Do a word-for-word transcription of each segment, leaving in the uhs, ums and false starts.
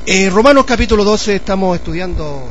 Eh, Romanos capítulo doce, estamos estudiando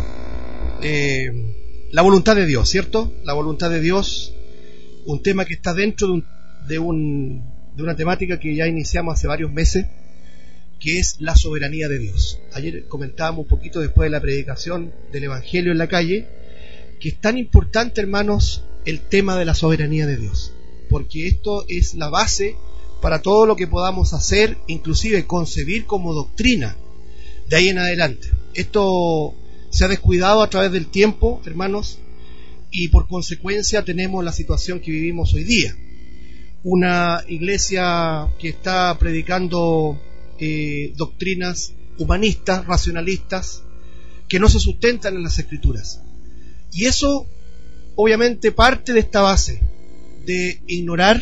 eh, la voluntad de Dios, ¿cierto? La voluntad de Dios, un tema que está dentro de, un, de, un, de una temática que ya iniciamos hace varios meses, que es la soberanía de Dios. Ayer comentábamos un poquito después de la predicación del Evangelio en la calle, que es tan importante, hermanos, el tema de la soberanía de Dios, porque esto es la base para todo lo que podamos hacer, inclusive concebir como doctrina de ahí en adelante. Esto se ha descuidado a través del tiempo, hermanos, y por consecuencia tenemos la situación que vivimos hoy día. Una iglesia que está predicando eh, doctrinas humanistas, racionalistas, que no se sustentan en las Escrituras. Y eso, obviamente, parte de esta base de ignorar,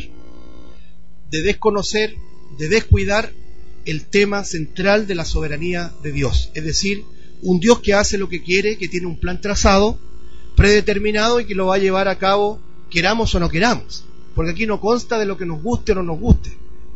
de desconocer, de descuidar el tema central de la soberanía de Dios, es decir, un Dios que hace lo que quiere, que tiene un plan trazado, predeterminado y que lo va a llevar a cabo queramos o no queramos, porque aquí no consta de lo que nos guste o no nos guste,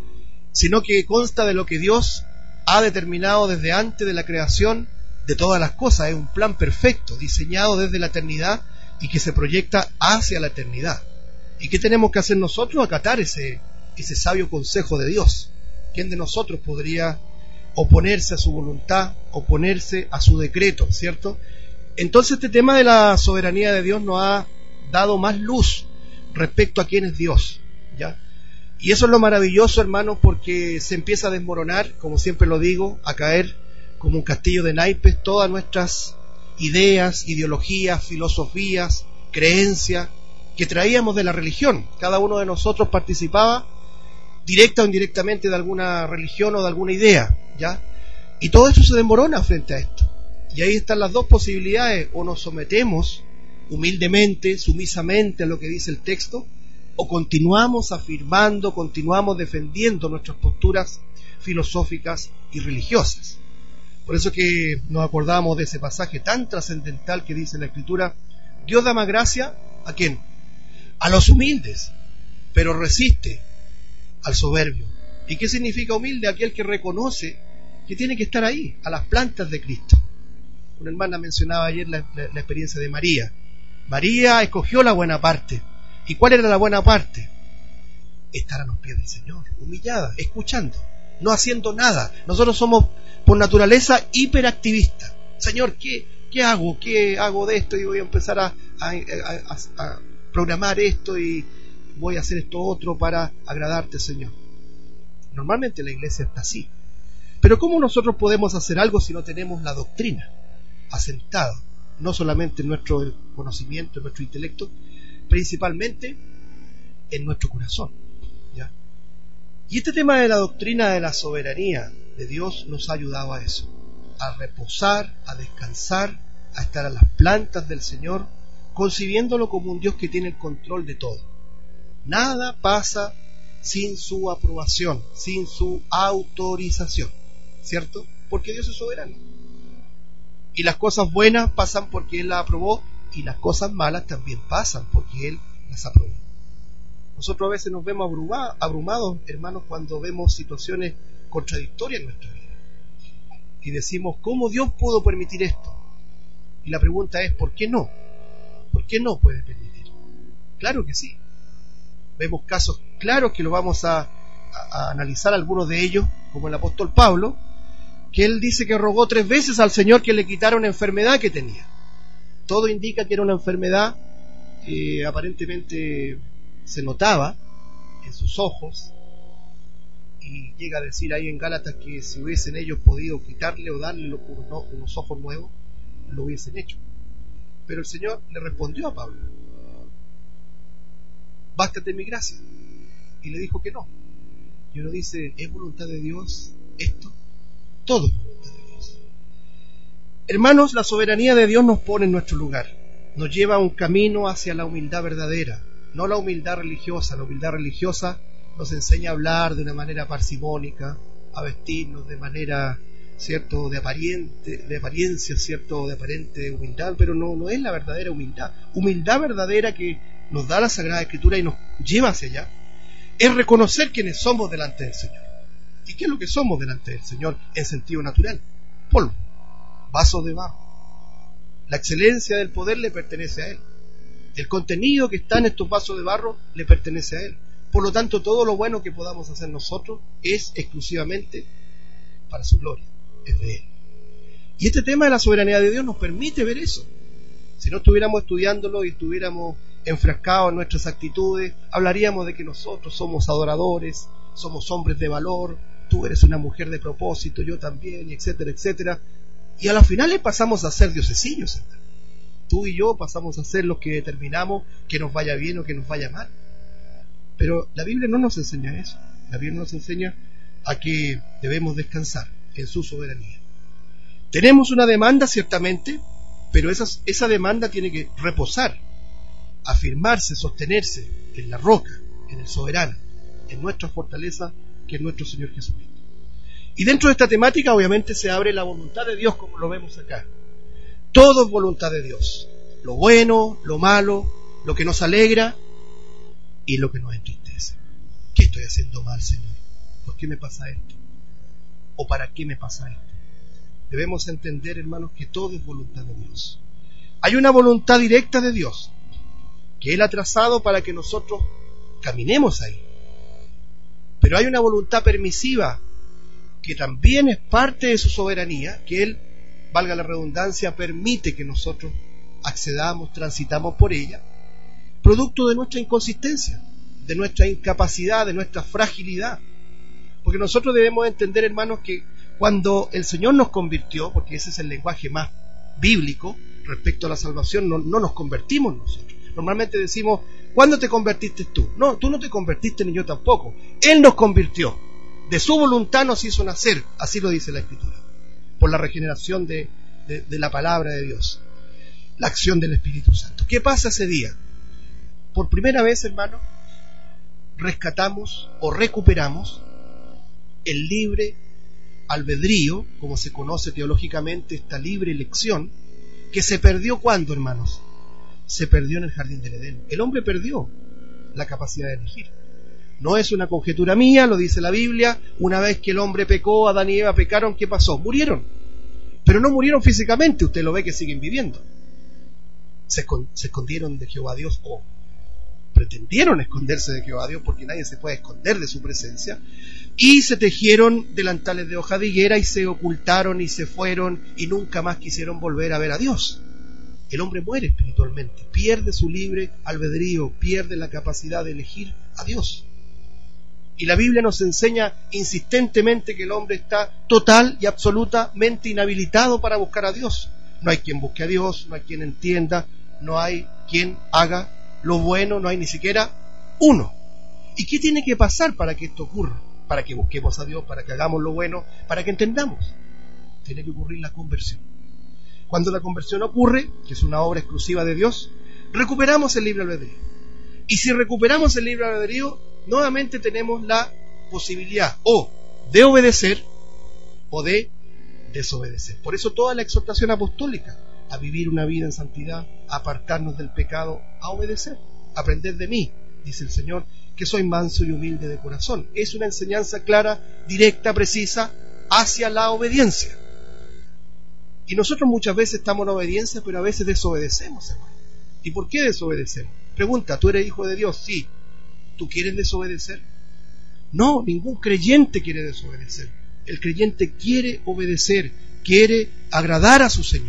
sino que consta de lo que Dios ha determinado desde antes de la creación de todas las cosas. Es un plan perfecto, diseñado desde la eternidad y que se proyecta hacia la eternidad. ¿Y qué tenemos que hacer nosotros? Acatar ese, ese sabio consejo de Dios. ¿Quién de nosotros podría oponerse a su voluntad, oponerse a su decreto, ¿cierto? Entonces este tema de la soberanía de Dios nos ha dado más luz respecto a quién es Dios, ¿ya? Y eso es lo maravilloso, hermanos, porque se empieza a desmoronar, como siempre lo digo, a caer como un castillo de naipes todas nuestras ideas, ideologías, filosofías, creencias que traíamos de la religión. Cada uno de nosotros participaba directa o indirectamente de alguna religión o de alguna idea, ¿ya? Y todo eso se desmorona frente a esto. Y ahí están las dos posibilidades: o nos sometemos humildemente, sumisamente a lo que dice el texto, o continuamos afirmando, continuamos defendiendo nuestras posturas filosóficas y religiosas. Por eso que nos acordamos de ese pasaje tan trascendental que dice la Escritura: Dios da más gracia, ¿a quién? A los humildes, pero resiste al soberbio. ¿Y qué significa humilde? Aquel que reconoce que tiene que estar ahí, a las plantas de Cristo. Una hermana mencionaba ayer la, la, la experiencia de María. María escogió la buena parte. ¿Y cuál era la buena parte? Estar a los pies del Señor, humillada, escuchando, no haciendo nada. Nosotros somos por naturaleza hiperactivistas. Señor, ¿qué, qué hago? ¿Qué hago de esto? Y voy a empezar a, a, a, a programar esto y voy a hacer esto otro para agradarte, Señor. Normalmente la iglesia está así. Pero ¿cómo nosotros podemos hacer algo si no tenemos la doctrina asentada? No solamente en nuestro conocimiento, en nuestro intelecto, principalmente en nuestro corazón, ¿ya? Y este tema de la doctrina de la soberanía de Dios nos ha ayudado a eso, a reposar, a descansar, a estar a las plantas del Señor, concibiéndolo como un Dios que tiene el control de todo. Nada pasa sin su aprobación, sin su autorización, ¿cierto? Porque Dios es soberano. Y las cosas buenas pasan porque Él las aprobó, y las cosas malas también pasan porque Él las aprobó. Nosotros a veces nos vemos abrumados, hermanos, cuando vemos situaciones contradictorias en nuestra vida. Y decimos, ¿cómo Dios pudo permitir esto? Y la pregunta es, ¿por qué no? ¿Por qué no puede permitir? Claro que sí. Vemos casos claros que lo vamos a, a, a analizar, algunos de ellos, como el apóstol Pablo, que él dice que rogó tres veces al Señor que le quitara una enfermedad que tenía. Todo indica que era una enfermedad que aparentemente se notaba en sus ojos, y llega a decir ahí en Gálatas que si hubiesen ellos podido quitarle o darle unos, unos ojos nuevos, lo hubiesen hecho. Pero el Señor le respondió a Pablo: bástate mi gracia. Y le dijo que no. Y uno dice, ¿es voluntad de Dios esto? Todo es voluntad de Dios. Hermanos, la soberanía de Dios nos pone en nuestro lugar, nos lleva a un camino hacia la humildad verdadera, no la humildad religiosa. La humildad religiosa nos enseña a hablar de una manera parsimónica, a vestirnos de manera, cierto, de aparente, de apariencia, cierto, de aparente humildad, pero no, no es la verdadera humildad. Humildad verdadera que nos da la Sagrada Escritura y nos lleva hacia allá es reconocer quiénes somos delante del Señor. ¿Y qué es lo que somos delante del Señor en sentido natural? Polvo. vasos de barro. La excelencia del poder le pertenece a Él. El contenido que está en estos vasos de barro le pertenece a Él. Por lo tanto, todo lo bueno que podamos hacer nosotros es exclusivamente para su gloria, es de Él. Y este tema de la soberanía de Dios nos permite ver eso. Si no estuviéramos estudiándolo y estuviéramos enfrascados en nuestras actitudes, hablaríamos de que nosotros somos adoradores, somos hombres de valor, tú eres una mujer de propósito, yo también, etcétera, etcétera. Y a la final pasamos a ser diosesillos, hermano. Tú y yo pasamos a ser los que determinamos que nos vaya bien o que nos vaya mal. Pero la Biblia no nos enseña eso. La Biblia nos enseña a que debemos descansar en su soberanía. Tenemos una demanda, ciertamente, pero esa, esa demanda tiene que reposar, afirmarse, sostenerse en la roca, en el soberano, en nuestra fortaleza, que es nuestro Señor Jesucristo. Y dentro de esta temática, obviamente, se abre la voluntad de Dios, como lo vemos acá. Todo es voluntad de Dios. Lo bueno, lo malo, lo que nos alegra y lo que nos entristece. ¿Qué estoy haciendo mal, Señor? ¿Por qué me pasa esto? ¿O para qué me pasa esto? Debemos entender, hermanos, que todo es voluntad de Dios. Hay una voluntad directa de Dios que Él ha trazado para que nosotros caminemos ahí. Pero hay una voluntad permisiva que también es parte de su soberanía, que Él, valga la redundancia, permite que nosotros accedamos, transitamos por ella, producto de nuestra inconsistencia, de nuestra incapacidad, de nuestra fragilidad. Porque nosotros debemos entender, hermanos, que cuando el Señor nos convirtió, porque ese es el lenguaje más bíblico respecto a la salvación, no, no nos convertimos nosotros. Normalmente decimos, ¿cuándo te convertiste tú? No, tú no te convertiste ni yo tampoco. Él nos convirtió. De su voluntad nos hizo nacer, así lo dice la Escritura, por la regeneración de, de, de la palabra de Dios, la acción del Espíritu Santo. ¿Qué pasa ese día? Por primera vez, hermano, rescatamos o recuperamos el libre albedrío, como se conoce teológicamente, esta libre elección, que se perdió ¿cuándo, hermanos? Se perdió en el jardín del Edén. El hombre perdió la capacidad de elegir. No es una conjetura mía, lo dice la Biblia. Una vez que el hombre pecó, Adán y Eva pecaron, ¿qué pasó? Murieron. Pero no murieron físicamente, usted lo ve que siguen viviendo. Se, se escondieron de Jehová Dios, o pretendieron esconderse de Jehová Dios, porque nadie se puede esconder de su presencia, y se tejieron delantales de hoja de higuera y se ocultaron y se fueron y nunca más quisieron volver a ver a Dios. El hombre muere espiritualmente, pierde su libre albedrío, pierde la capacidad de elegir a Dios. Y la Biblia nos enseña insistentemente que el hombre está total y absolutamente inhabilitado para buscar a Dios. No hay quien busque a Dios, no hay quien entienda, no hay quien haga lo bueno, no hay ni siquiera uno. ¿Y qué tiene que pasar para que esto ocurra? Para que busquemos a Dios, para que hagamos lo bueno, para que entendamos. Tiene que ocurrir la conversión. Cuando la conversión ocurre, que es una obra exclusiva de Dios, recuperamos el libre albedrío. Y si recuperamos el libre albedrío, nuevamente tenemos la posibilidad o de obedecer o de desobedecer. Por eso toda la exhortación apostólica a vivir una vida en santidad, a apartarnos del pecado, a obedecer, a aprender de mí, dice el Señor, que soy manso y humilde de corazón. Es una enseñanza clara, directa, precisa, hacia la obediencia. Y nosotros muchas veces estamos en obediencia, pero a veces desobedecemos, hermano. ¿Y por qué desobedecemos? Pregunta, ¿tú eres hijo de Dios? Sí. ¿Tú quieres desobedecer? No, ningún creyente quiere desobedecer. El creyente quiere obedecer, quiere agradar a su Señor.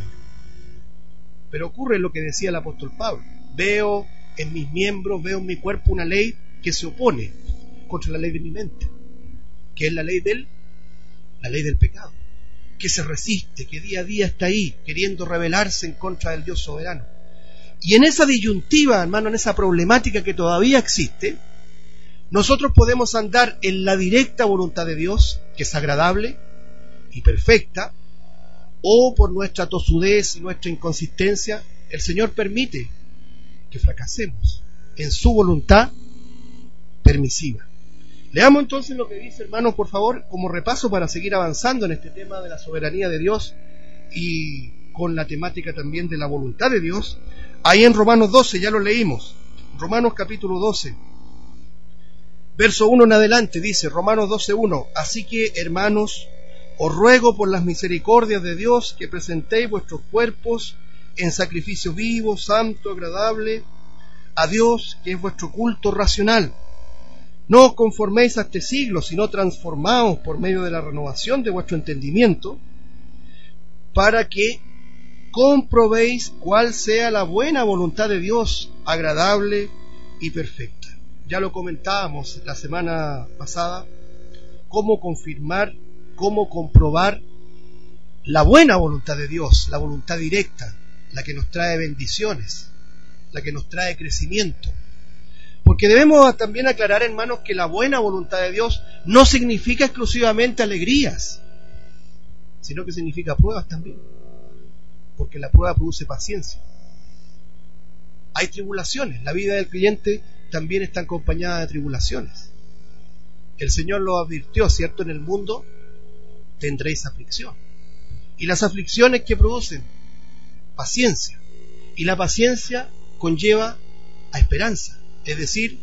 Pero ocurre lo que decía el apóstol Pablo. Veo en mis miembros, veo en mi cuerpo una ley que se opone contra la ley de mi mente, que es la ley del, la ley del pecado, que se resiste, que día a día está ahí, queriendo rebelarse en contra del Dios soberano. Y en esa disyuntiva, hermano, en esa problemática que todavía existe, nosotros podemos andar en la directa voluntad de Dios, que es agradable y perfecta, o por nuestra tosudez y nuestra inconsistencia, el Señor permite que fracasemos en su voluntad permisiva. Leamos entonces lo que dice, hermanos, por favor, como repaso para seguir avanzando en este tema de la soberanía de Dios y con la temática también de la voluntad de Dios. Ahí en Romanos doce, ya lo leímos, Romanos capítulo doce, verso uno en adelante, dice Romanos doce uno: así que, hermanos, Os ruego por las misericordias de Dios que presentéis vuestros cuerpos en sacrificio vivo, santo, agradable a Dios, que es vuestro culto racional. No os conforméis a este siglo, sino transformaos por medio de la renovación de vuestro entendimiento, para que comprobéis cuál sea la buena voluntad de Dios, agradable y perfecta. Ya lo comentábamos la semana pasada, cómo confirmar, cómo comprobar la buena voluntad de Dios, la voluntad directa, la que nos trae bendiciones, la que nos trae crecimiento. Porque debemos también aclarar, hermanos, que la buena voluntad de Dios no significa exclusivamente alegrías, sino que significa pruebas también, porque la prueba produce paciencia. Hay tribulaciones, la vida del creyente también está acompañada de tribulaciones. El Señor lo advirtió, ¿cierto? En el mundo tendréis aflicción. Y las aflicciones que producen paciencia. Y la paciencia conlleva a esperanza, es decir,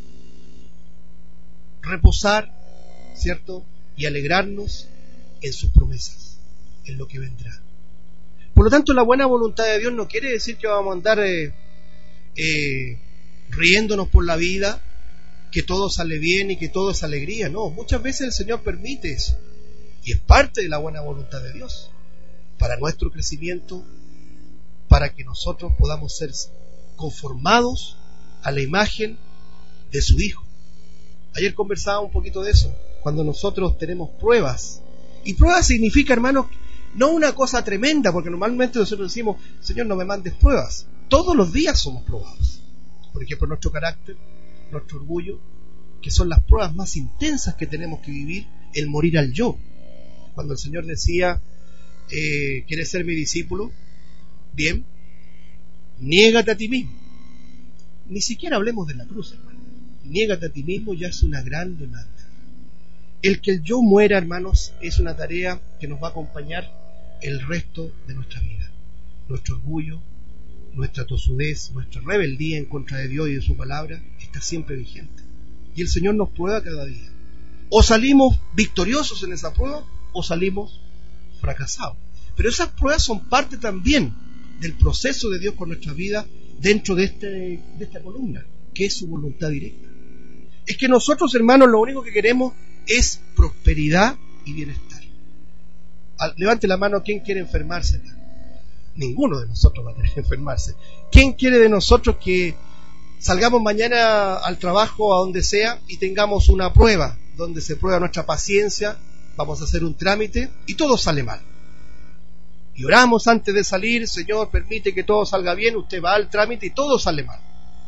reposar, ¿cierto? Y alegrarnos en sus promesas, en lo que vendrá. Por lo tanto, la buena voluntad de Dios no quiere decir que vamos a andar eh, eh, riéndonos por la vida, que todo sale bien y que todo es alegría. No, muchas veces el Señor permite eso, y es parte de la buena voluntad de Dios, para nuestro crecimiento, para que nosotros podamos ser conformados a la imagen de su Hijo. Ayer conversaba un poquito de eso, cuando nosotros tenemos pruebas. Y pruebas significa, hermanos, no una cosa tremenda, porque normalmente nosotros decimos, Señor, no me mandes pruebas. Todos los días somos probados. Por ejemplo, nuestro carácter, nuestro orgullo, que son las pruebas más intensas que tenemos que vivir, el morir al yo. Cuando el Señor decía, eh, ¿quieres ser mi discípulo? Bien, niégate a ti mismo. Ni siquiera hablemos de la cruz, hermano. Niégate a ti mismo ya es una gran demanda. El que el yo muera, hermanos, es una tarea que nos va a acompañar el resto de nuestra vida. Nuestro orgullo, nuestra tosudez, nuestra rebeldía en contra de Dios y de su palabra está siempre vigente. Y el Señor nos prueba cada día. O salimos victoriosos en esa prueba, o salimos fracasados. Pero esas pruebas son parte también del proceso de Dios con nuestra vida dentro de, este, de esta columna, que es su voluntad directa. Es que nosotros, hermanos, lo único que queremos es prosperidad y bienestar. Levante la mano, ¿quién quiere enfermarse? Ninguno de nosotros va a tener que enfermarse. ¿Quién quiere de nosotros que salgamos mañana al trabajo, a donde sea, y tengamos una prueba donde se prueba nuestra paciencia? Vamos a hacer un trámite y todo sale mal. Y oramos antes de salir, Señor, permite que todo salga bien, usted va al trámite y todo sale mal.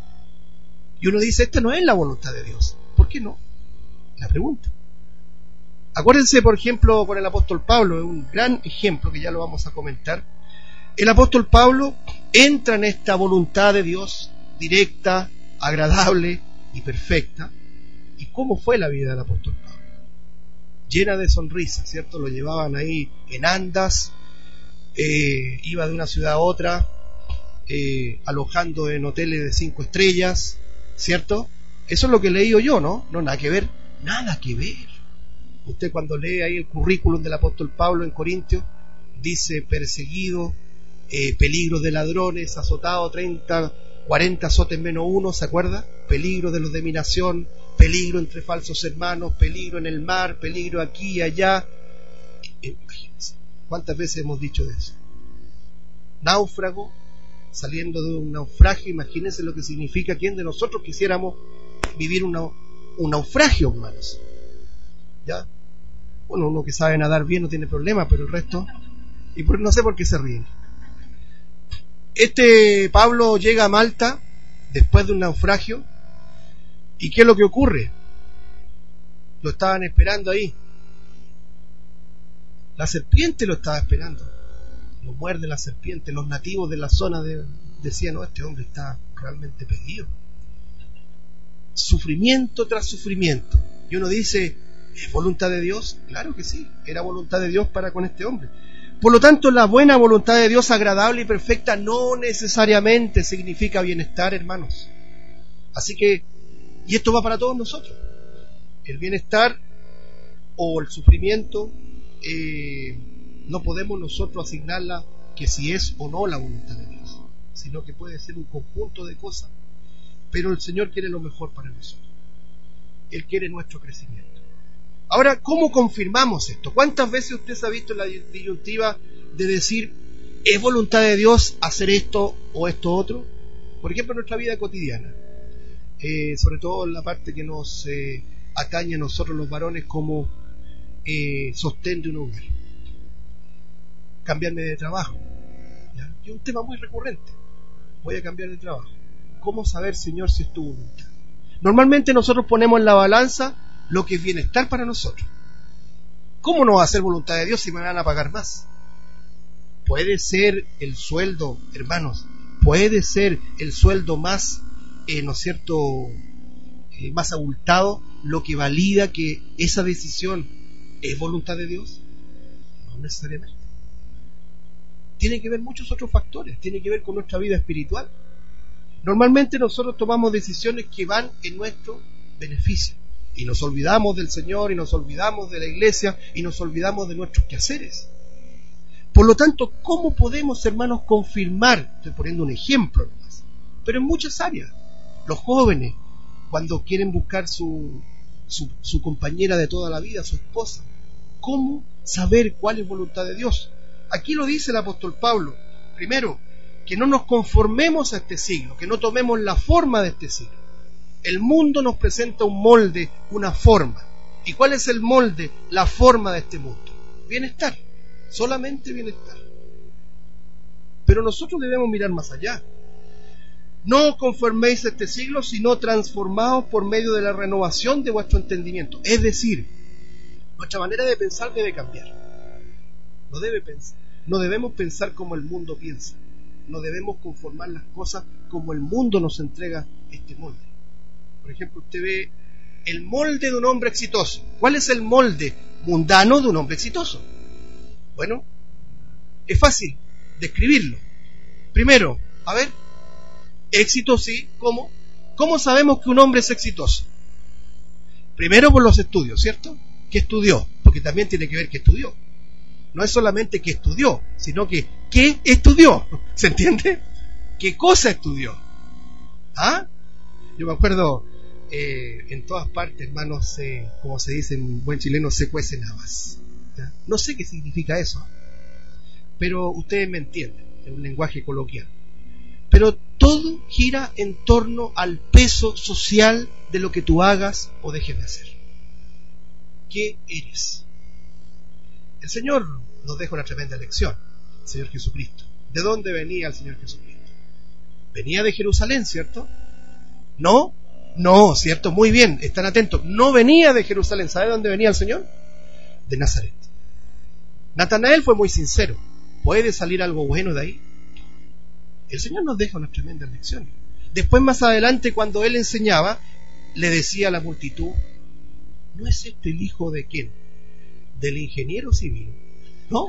Y uno dice, esta no es la voluntad de Dios. ¿Por qué no? La pregunta. Acuérdense, por ejemplo, con el apóstol Pablo, es un gran ejemplo que ya lo vamos a comentar. El apóstol Pablo entra en esta voluntad de Dios directa, agradable y perfecta. ¿Y cómo fue la vida del apóstol Pablo? Llena de sonrisas, ¿cierto? Lo llevaban ahí en andas, eh, iba de una ciudad a otra, eh, alojando en hoteles de cinco estrellas, ¿cierto? Eso es lo que leí yo, ¿no? No, nada que ver, nada que ver. Usted cuando lee ahí el currículum del apóstol Pablo en Corintios, dice perseguido, eh, peligros de ladrones, azotado treinta, cuarenta azotes menos uno, ¿se acuerda? Peligro de los de mi nación, peligro entre falsos hermanos, peligro en el mar, peligro aquí y allá. Imagínense, ¿cuántas veces hemos dicho de eso? Náufrago, saliendo de un naufragio, imagínense lo que significa. ¿Quién de nosotros quisiéramos vivir una, un naufragio, hermanos? ¿Ya? Bueno, uno que sabe nadar bien no tiene problema, pero el resto, y por, no sé por qué se ríen. Este Pablo llega a Malta después de un naufragio, ¿y qué es lo que ocurre? Lo estaban esperando ahí. La serpiente lo estaba esperando. Lo muerde la serpiente. Los nativos de la zona de, decían, no, este hombre está realmente perdido. Sufrimiento tras sufrimiento. Y uno dice, ¿es voluntad de Dios? Claro que sí, era voluntad de Dios para con este hombre. Por lo tanto, la buena voluntad de Dios, agradable y perfecta, no necesariamente significa bienestar, hermanos. Así que, y esto va para todos nosotros. El bienestar o el sufrimiento eh, no podemos nosotros asignarla que si es o no la voluntad de Dios, sino que puede ser un conjunto de cosas, pero el Señor quiere lo mejor para nosotros. Él quiere nuestro crecimiento. Ahora, ¿cómo confirmamos esto? ¿Cuántas veces usted se ha visto en la disyuntiva de decir, ¿es voluntad de Dios hacer esto o esto otro? Por ejemplo, en nuestra vida cotidiana, eh, sobre todo en la parte que nos eh, atañe a nosotros los varones como eh, sostén de un hogar. Cambiarme de trabajo, ¿ya? Es un tema muy recurrente. Voy a cambiar de trabajo. ¿Cómo saber, Señor, si es tu voluntad? Normalmente nosotros ponemos en la balanza lo que es bienestar para nosotros. ¿Cómo no va a ser voluntad de Dios si me van a pagar más? Puede ser el sueldo, hermanos, puede ser el sueldo más, eh, ¿no es cierto?, eh, más abultado, lo que valida que esa decisión es voluntad de Dios. No necesariamente. Tiene que ver muchos otros factores, tiene que ver con nuestra vida espiritual. Normalmente nosotros tomamos decisiones que van en nuestro beneficio y nos olvidamos del Señor y nos olvidamos de la iglesia y nos olvidamos de nuestros quehaceres. Por lo tanto, ¿cómo podemos, hermanos, confirmar? Estoy poniendo un ejemplo nomás, pero en muchas áreas. Los jóvenes, cuando quieren buscar su, su, su compañera de toda la vida, su esposa, ¿cómo saber cuál es voluntad de Dios? Aquí lo dice el apóstol Pablo. Primero, que no nos conformemos a este siglo, que no tomemos la forma de este siglo. El mundo nos presenta un molde, una forma. ¿Y cuál es el molde, la forma de este mundo? Bienestar, solamente bienestar. Pero nosotros debemos mirar más allá. No os conforméis a este siglo, sino transformaos por medio de la renovación de vuestro entendimiento. Es decir, nuestra manera de pensar debe cambiar. No debe pensar. No debemos pensar como el mundo piensa. No debemos conformar las cosas como el mundo nos entrega este molde. Por ejemplo, usted ve el molde de un hombre exitoso. ¿Cuál es el molde mundano de un hombre exitoso? Bueno, es fácil describirlo. Primero, a ver, éxito sí, ¿cómo? ¿Cómo sabemos que un hombre es exitoso? Primero por los estudios, ¿cierto? ¿Qué estudió? Porque también tiene que ver qué estudió. No es solamente que estudió, sino que ¿qué estudió? ¿Se entiende? ¿Qué cosa estudió? ¿Ah? Yo me acuerdo, eh, en todas partes, hermanos, eh, como se dice en buen chileno, se cuecen habas. ¿Ya? No sé qué significa eso, pero ustedes me entienden, es un lenguaje coloquial. Pero todo gira en torno al peso social de lo que tú hagas o dejes de hacer. ¿Qué eres? El Señor nos deja una tremenda lección, el Señor Jesucristo. ¿De dónde venía el Señor Jesucristo? Venía de Jerusalén, ¿cierto? No, no, ¿cierto? Muy bien, están atentos. No venía de Jerusalén. ¿Sabe dónde venía el Señor? De Nazaret. Natanael fue muy sincero. ¿Puede salir algo bueno de ahí? El Señor nos deja unas tremendas lecciones. Después, más adelante, cuando Él enseñaba, le decía a la multitud, ¿no es este el hijo de quién? ¿Del ingeniero civil? ¿No?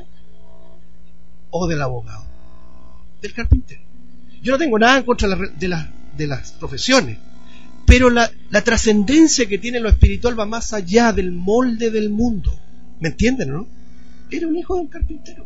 ¿O del abogado? Del carpintero. Yo no tengo nada en contra de, la, de las profesiones, pero la, la trascendencia que tiene lo espiritual va más allá del molde del mundo. ¿Me entienden, no? Era un hijo de un carpintero.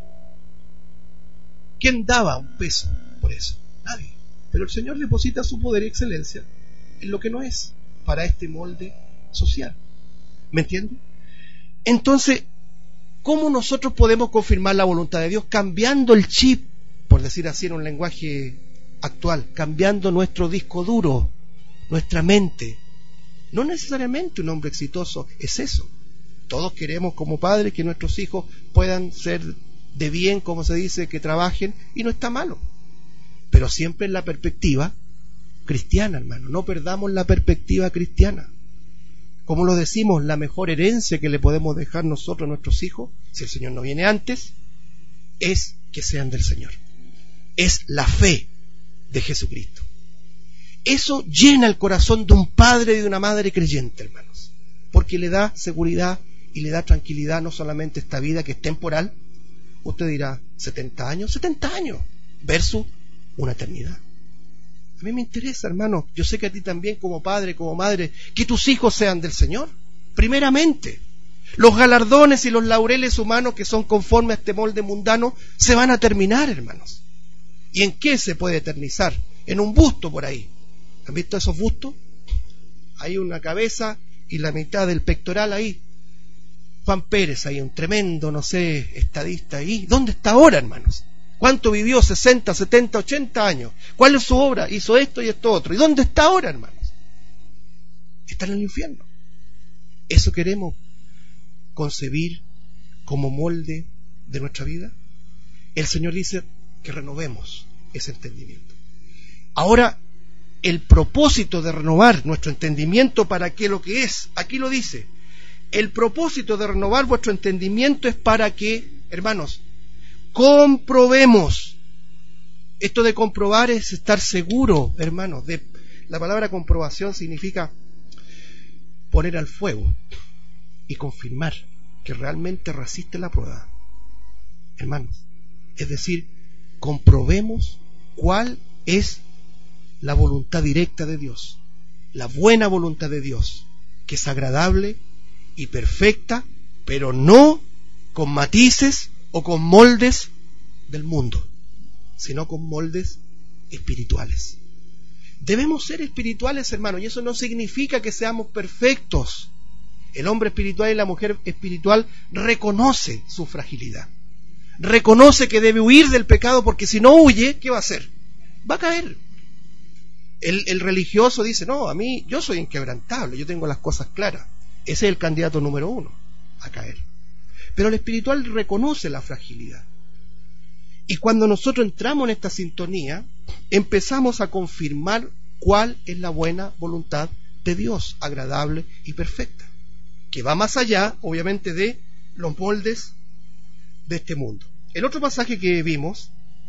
¿Quién daba un peso por eso? Nadie. Pero el Señor deposita su poder y excelencia en lo que no es para este molde social. ¿Me entienden? Entonces, ¿cómo nosotros podemos confirmar la voluntad de Dios? Cambiando el chip, por decir así en un lenguaje actual, cambiando nuestro disco duro, nuestra mente. No necesariamente un hombre exitoso es eso. Todos queremos como padres que nuestros hijos puedan ser de bien, como se dice, que trabajen, y no está malo. Pero siempre en la perspectiva cristiana, hermano. No perdamos la perspectiva cristiana. Como lo decimos, la mejor herencia que le podemos dejar nosotros a nuestros hijos, si el Señor no viene antes, es que sean del Señor. Es la fe de Jesucristo. Eso llena el corazón de un padre y de una madre creyente, hermanos, porque le da seguridad y le da tranquilidad no solamente esta vida que es temporal. Usted dirá, setenta años, setenta años, versus una eternidad. A mí me interesa, hermano, yo sé que a ti también como padre, como madre, que tus hijos sean del Señor, primeramente. Los galardones y los laureles humanos que son conformes a este molde mundano se van a terminar, hermanos. ¿Y en qué se puede eternizar? En un busto por ahí. ¿Han visto esos bustos? Hay una cabeza y la mitad del pectoral ahí. Juan Pérez ahí, un tremendo, no sé, estadista ahí. ¿Dónde está ahora, hermanos? ¿Cuánto vivió? sesenta, setenta, ochenta años. ¿Cuál es su obra? Hizo esto y esto otro. ¿Y dónde está ahora, hermanos? Está en el infierno. ¿Eso queremos concebir como molde de nuestra vida? El Señor dice que renovemos ese entendimiento. Ahora, el propósito de renovar nuestro entendimiento, ¿para qué lo que es? Aquí lo dice. El propósito de renovar vuestro entendimiento es para que, hermanos, comprobemos. Esto de comprobar es estar seguro, hermanos. De, la palabra comprobación significa poner al fuego y confirmar que realmente resiste la prueba. Hermanos, es decir, comprobemos cuál es la voluntad directa de Dios, la buena voluntad de Dios, que es agradable y perfecta, pero no con matices o con moldes del mundo, sino con moldes espirituales. Debemos ser espirituales, hermanos, y eso no significa que seamos perfectos. El hombre espiritual y la mujer espiritual reconoce su fragilidad, reconoce que debe huir del pecado, porque si no huye, ¿qué va a hacer? Va a caer. El, el religioso dice, no, a mí, yo soy inquebrantable, yo tengo las cosas claras. Ese es el candidato número uno a caer. Pero el espiritual reconoce la fragilidad. Y cuando nosotros entramos en esta sintonía, empezamos a confirmar cuál es la buena voluntad de Dios, agradable y perfecta, que va más allá, obviamente, de los moldes de este mundo. El otro pasaje que vimos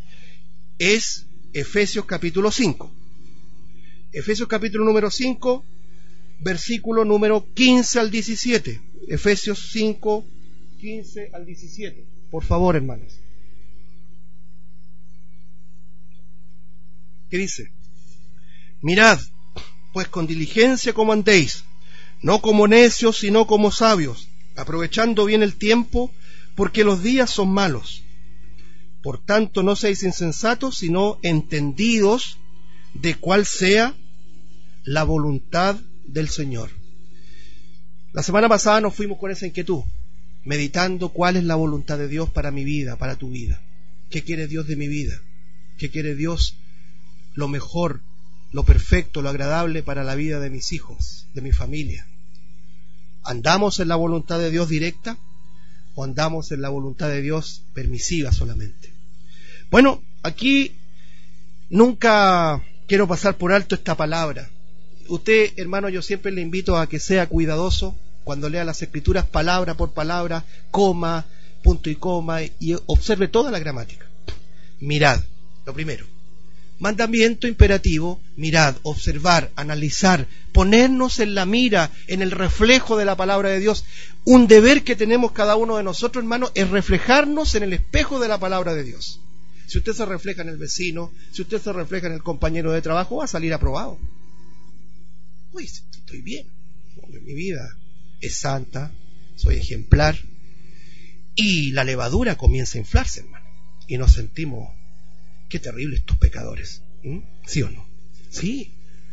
es Efesios capítulo cinco. Efesios capítulo número cinco, versículo número quince al diecisiete. Efesios cinco, quince al diecisiete. Por favor, hermanos. ¿Qué dice? Mirad, pues con diligencia como andéis, no como necios, sino como sabios, aprovechando bien el tiempo, porque los días son malos. Por tanto, no seáis insensatos, sino entendidos de cuál sea la voluntad del Señor. La semana pasada nos fuimos con esa inquietud, meditando cuál es la voluntad de Dios para mi vida, para tu vida. ¿Qué quiere Dios de mi vida? ¿Qué quiere Dios? Lo mejor, lo perfecto, lo agradable para la vida de mis hijos, de mi familia. ¿Andamos en la voluntad de Dios directa o andamos en la voluntad de Dios permisiva solamente? Bueno, aquí nunca quiero pasar por alto esta palabra. Usted, hermano, yo siempre le invito a que sea cuidadoso cuando lea las Escrituras, palabra por palabra, coma, punto y coma, y observe toda la gramática. Mirad, lo primero. Mandamiento imperativo, mirad, observar, analizar, ponernos en la mira, en el reflejo de la palabra de Dios. Un deber que tenemos cada uno de nosotros, hermano, es reflejarnos en el espejo de la palabra de Dios. Si usted se refleja en el vecino, si usted se refleja en el compañero de trabajo, va a salir aprobado. Uy, estoy bien, mi vida es santa, soy ejemplar, y la levadura comienza a inflarse, hermano, y nos sentimos, qué terrible estos pecadores. ¿Mm? ¿Sí o no? Sí,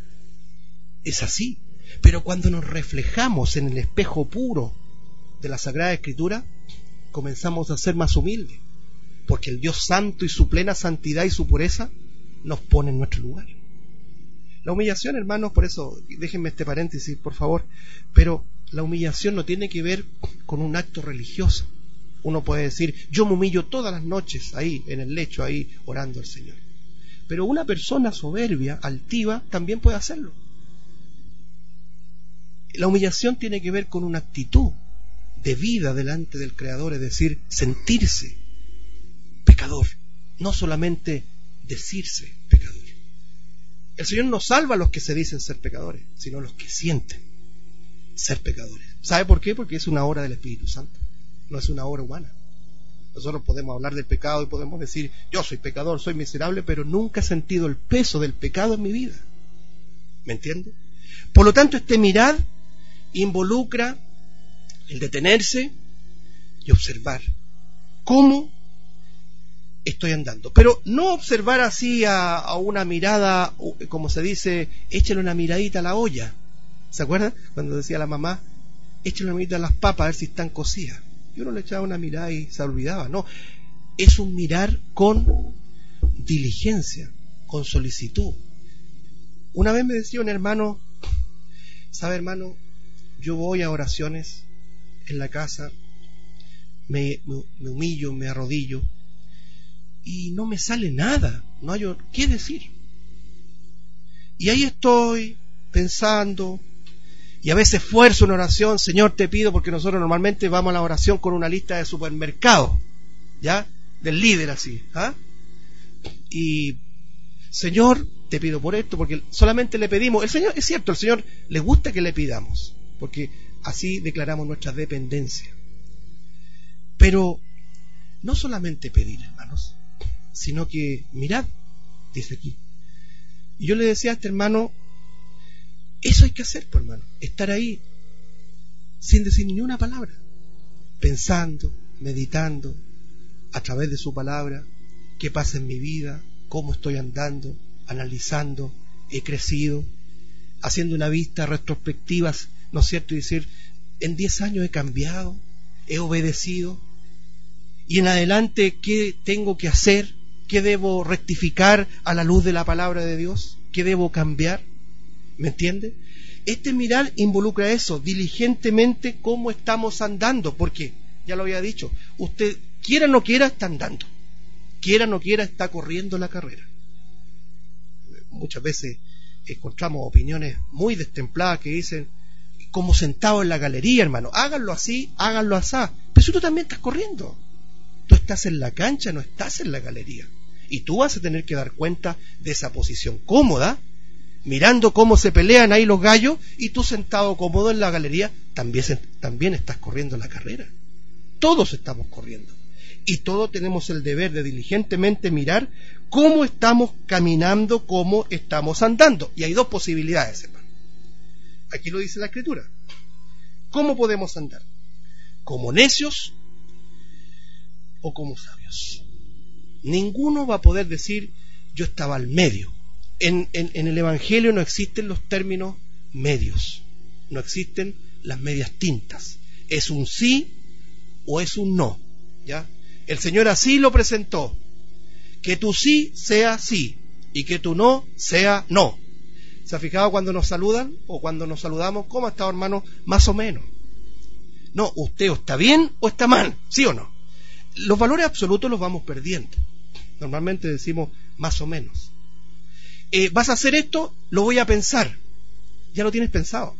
es así. Pero cuando nos reflejamos en el espejo puro de la Sagrada Escritura, comenzamos a ser más humildes, porque el Dios santo y su plena santidad y su pureza nos pone en nuestro lugar. La humillación, hermanos, por eso, déjenme este paréntesis, por favor, pero la humillación no tiene que ver con un acto religioso. Uno puede decir, yo me humillo todas las noches ahí, en el lecho, ahí, orando al Señor. Pero una persona soberbia, altiva, también puede hacerlo. La humillación tiene que ver con una actitud de vida delante del Creador, es decir, sentirse pecador, no solamente decirse pecador. El Señor no salva a los que se dicen ser pecadores, sino a los que sienten ser pecadores. ¿Sabe por qué? Porque es una obra del Espíritu Santo, no es una obra humana. Nosotros podemos hablar del pecado y podemos decir, yo soy pecador, soy miserable, pero nunca he sentido el peso del pecado en mi vida. ¿Me entiende? Por lo tanto, este mirad involucra El detenerse y observar cómo estoy andando. Pero no observar así a, a una mirada, como se dice, échale una miradita a la olla. ¿Se acuerdan? Cuando decía la mamá, échale una miradita a las papas a ver si están cocidas. Y uno le echaba una mirada y se olvidaba. No, es un mirar con diligencia, con solicitud. Una vez me decía un hermano, ¿sabe, hermano? Yo voy a oraciones en la casa, me, me, me humillo, me arrodillo y no me sale nada, no hay qué decir. Y ahí estoy pensando, y a veces esfuerzo una oración, Señor, te pido, porque nosotros normalmente vamos a la oración con una lista de supermercados, ¿ya? Del líder así, ¿ah? Y Señor, te pido por esto, porque solamente le pedimos, el Señor, es cierto, el Señor le gusta que le pidamos, porque así declaramos nuestra dependencia. Pero no solamente pedir, hermanos, sino que mirad, dice aquí. Y yo le decía a este hermano, eso hay que hacer, pues, hermano, estar ahí sin decir ni una palabra, pensando, meditando a través de su palabra, qué pasa en mi vida, cómo estoy andando, analizando, he crecido, haciendo una vista retrospectiva, ¿no es cierto? Y decir, en diez años he cambiado, he obedecido, y en adelante, ¿qué tengo que hacer? ¿Qué debo rectificar a la luz de la palabra de Dios? ¿Qué debo cambiar? ¿Me entiende? Este mirar involucra eso, diligentemente cómo estamos andando, porque, ya lo había dicho, usted quiera o no quiera, está andando, quiera o no quiera, está corriendo la carrera. Muchas veces encontramos opiniones muy destempladas que dicen, como sentado en la galería, hermano, háganlo así, háganlo así, pero si tú también estás corriendo, tú estás en la cancha, no estás en la galería, y tú vas a tener que dar cuenta de esa posición cómoda, mirando cómo se pelean ahí los gallos, y tú sentado cómodo en la galería, también, también estás corriendo la carrera. Todos estamos corriendo, y todos tenemos el deber de diligentemente mirar cómo estamos caminando, cómo estamos andando. Y hay dos posibilidades, hermano. Aquí lo dice la Escritura. ¿Cómo podemos andar? ¿Como necios o como sabios? Ninguno va a poder decir, yo estaba al medio. En, en, en el Evangelio no existen los términos medios, no existen las medias tintas. Es un sí o es un no, ¿ya? El Señor así lo presentó, que tu sí sea sí y que tu no sea no. ¿Se ha fijado cuando nos saludan o cuando nos saludamos? ¿Cómo ha estado, hermano? Más o menos. No, usted o está bien o está mal, ¿sí o no? Los valores absolutos los vamos perdiendo. Normalmente decimos más o menos. Eh, ¿Vas a hacer esto? Lo voy a pensar. Ya lo tienes pensado.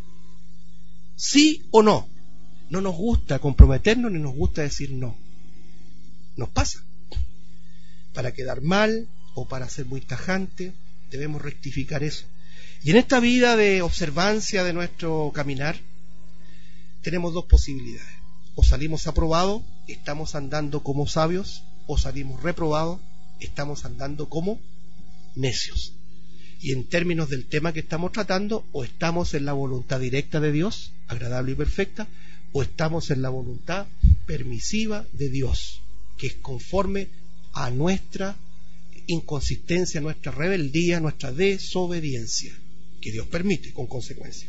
¿Sí o no? No nos gusta comprometernos ni nos gusta decir no. Nos pasa. Para quedar mal o para ser muy tajante, debemos rectificar eso. Y en esta vida de observancia de nuestro caminar, tenemos dos posibilidades. O salimos aprobados, estamos andando como sabios, o salimos reprobados, estamos andando como necios. Y en términos del tema que estamos tratando, o estamos en la voluntad directa de Dios, agradable y perfecta, o estamos en la voluntad permisiva de Dios, que es conforme a nuestra inconsistencia, nuestra rebeldía, nuestra desobediencia, que Dios permite con consecuencia.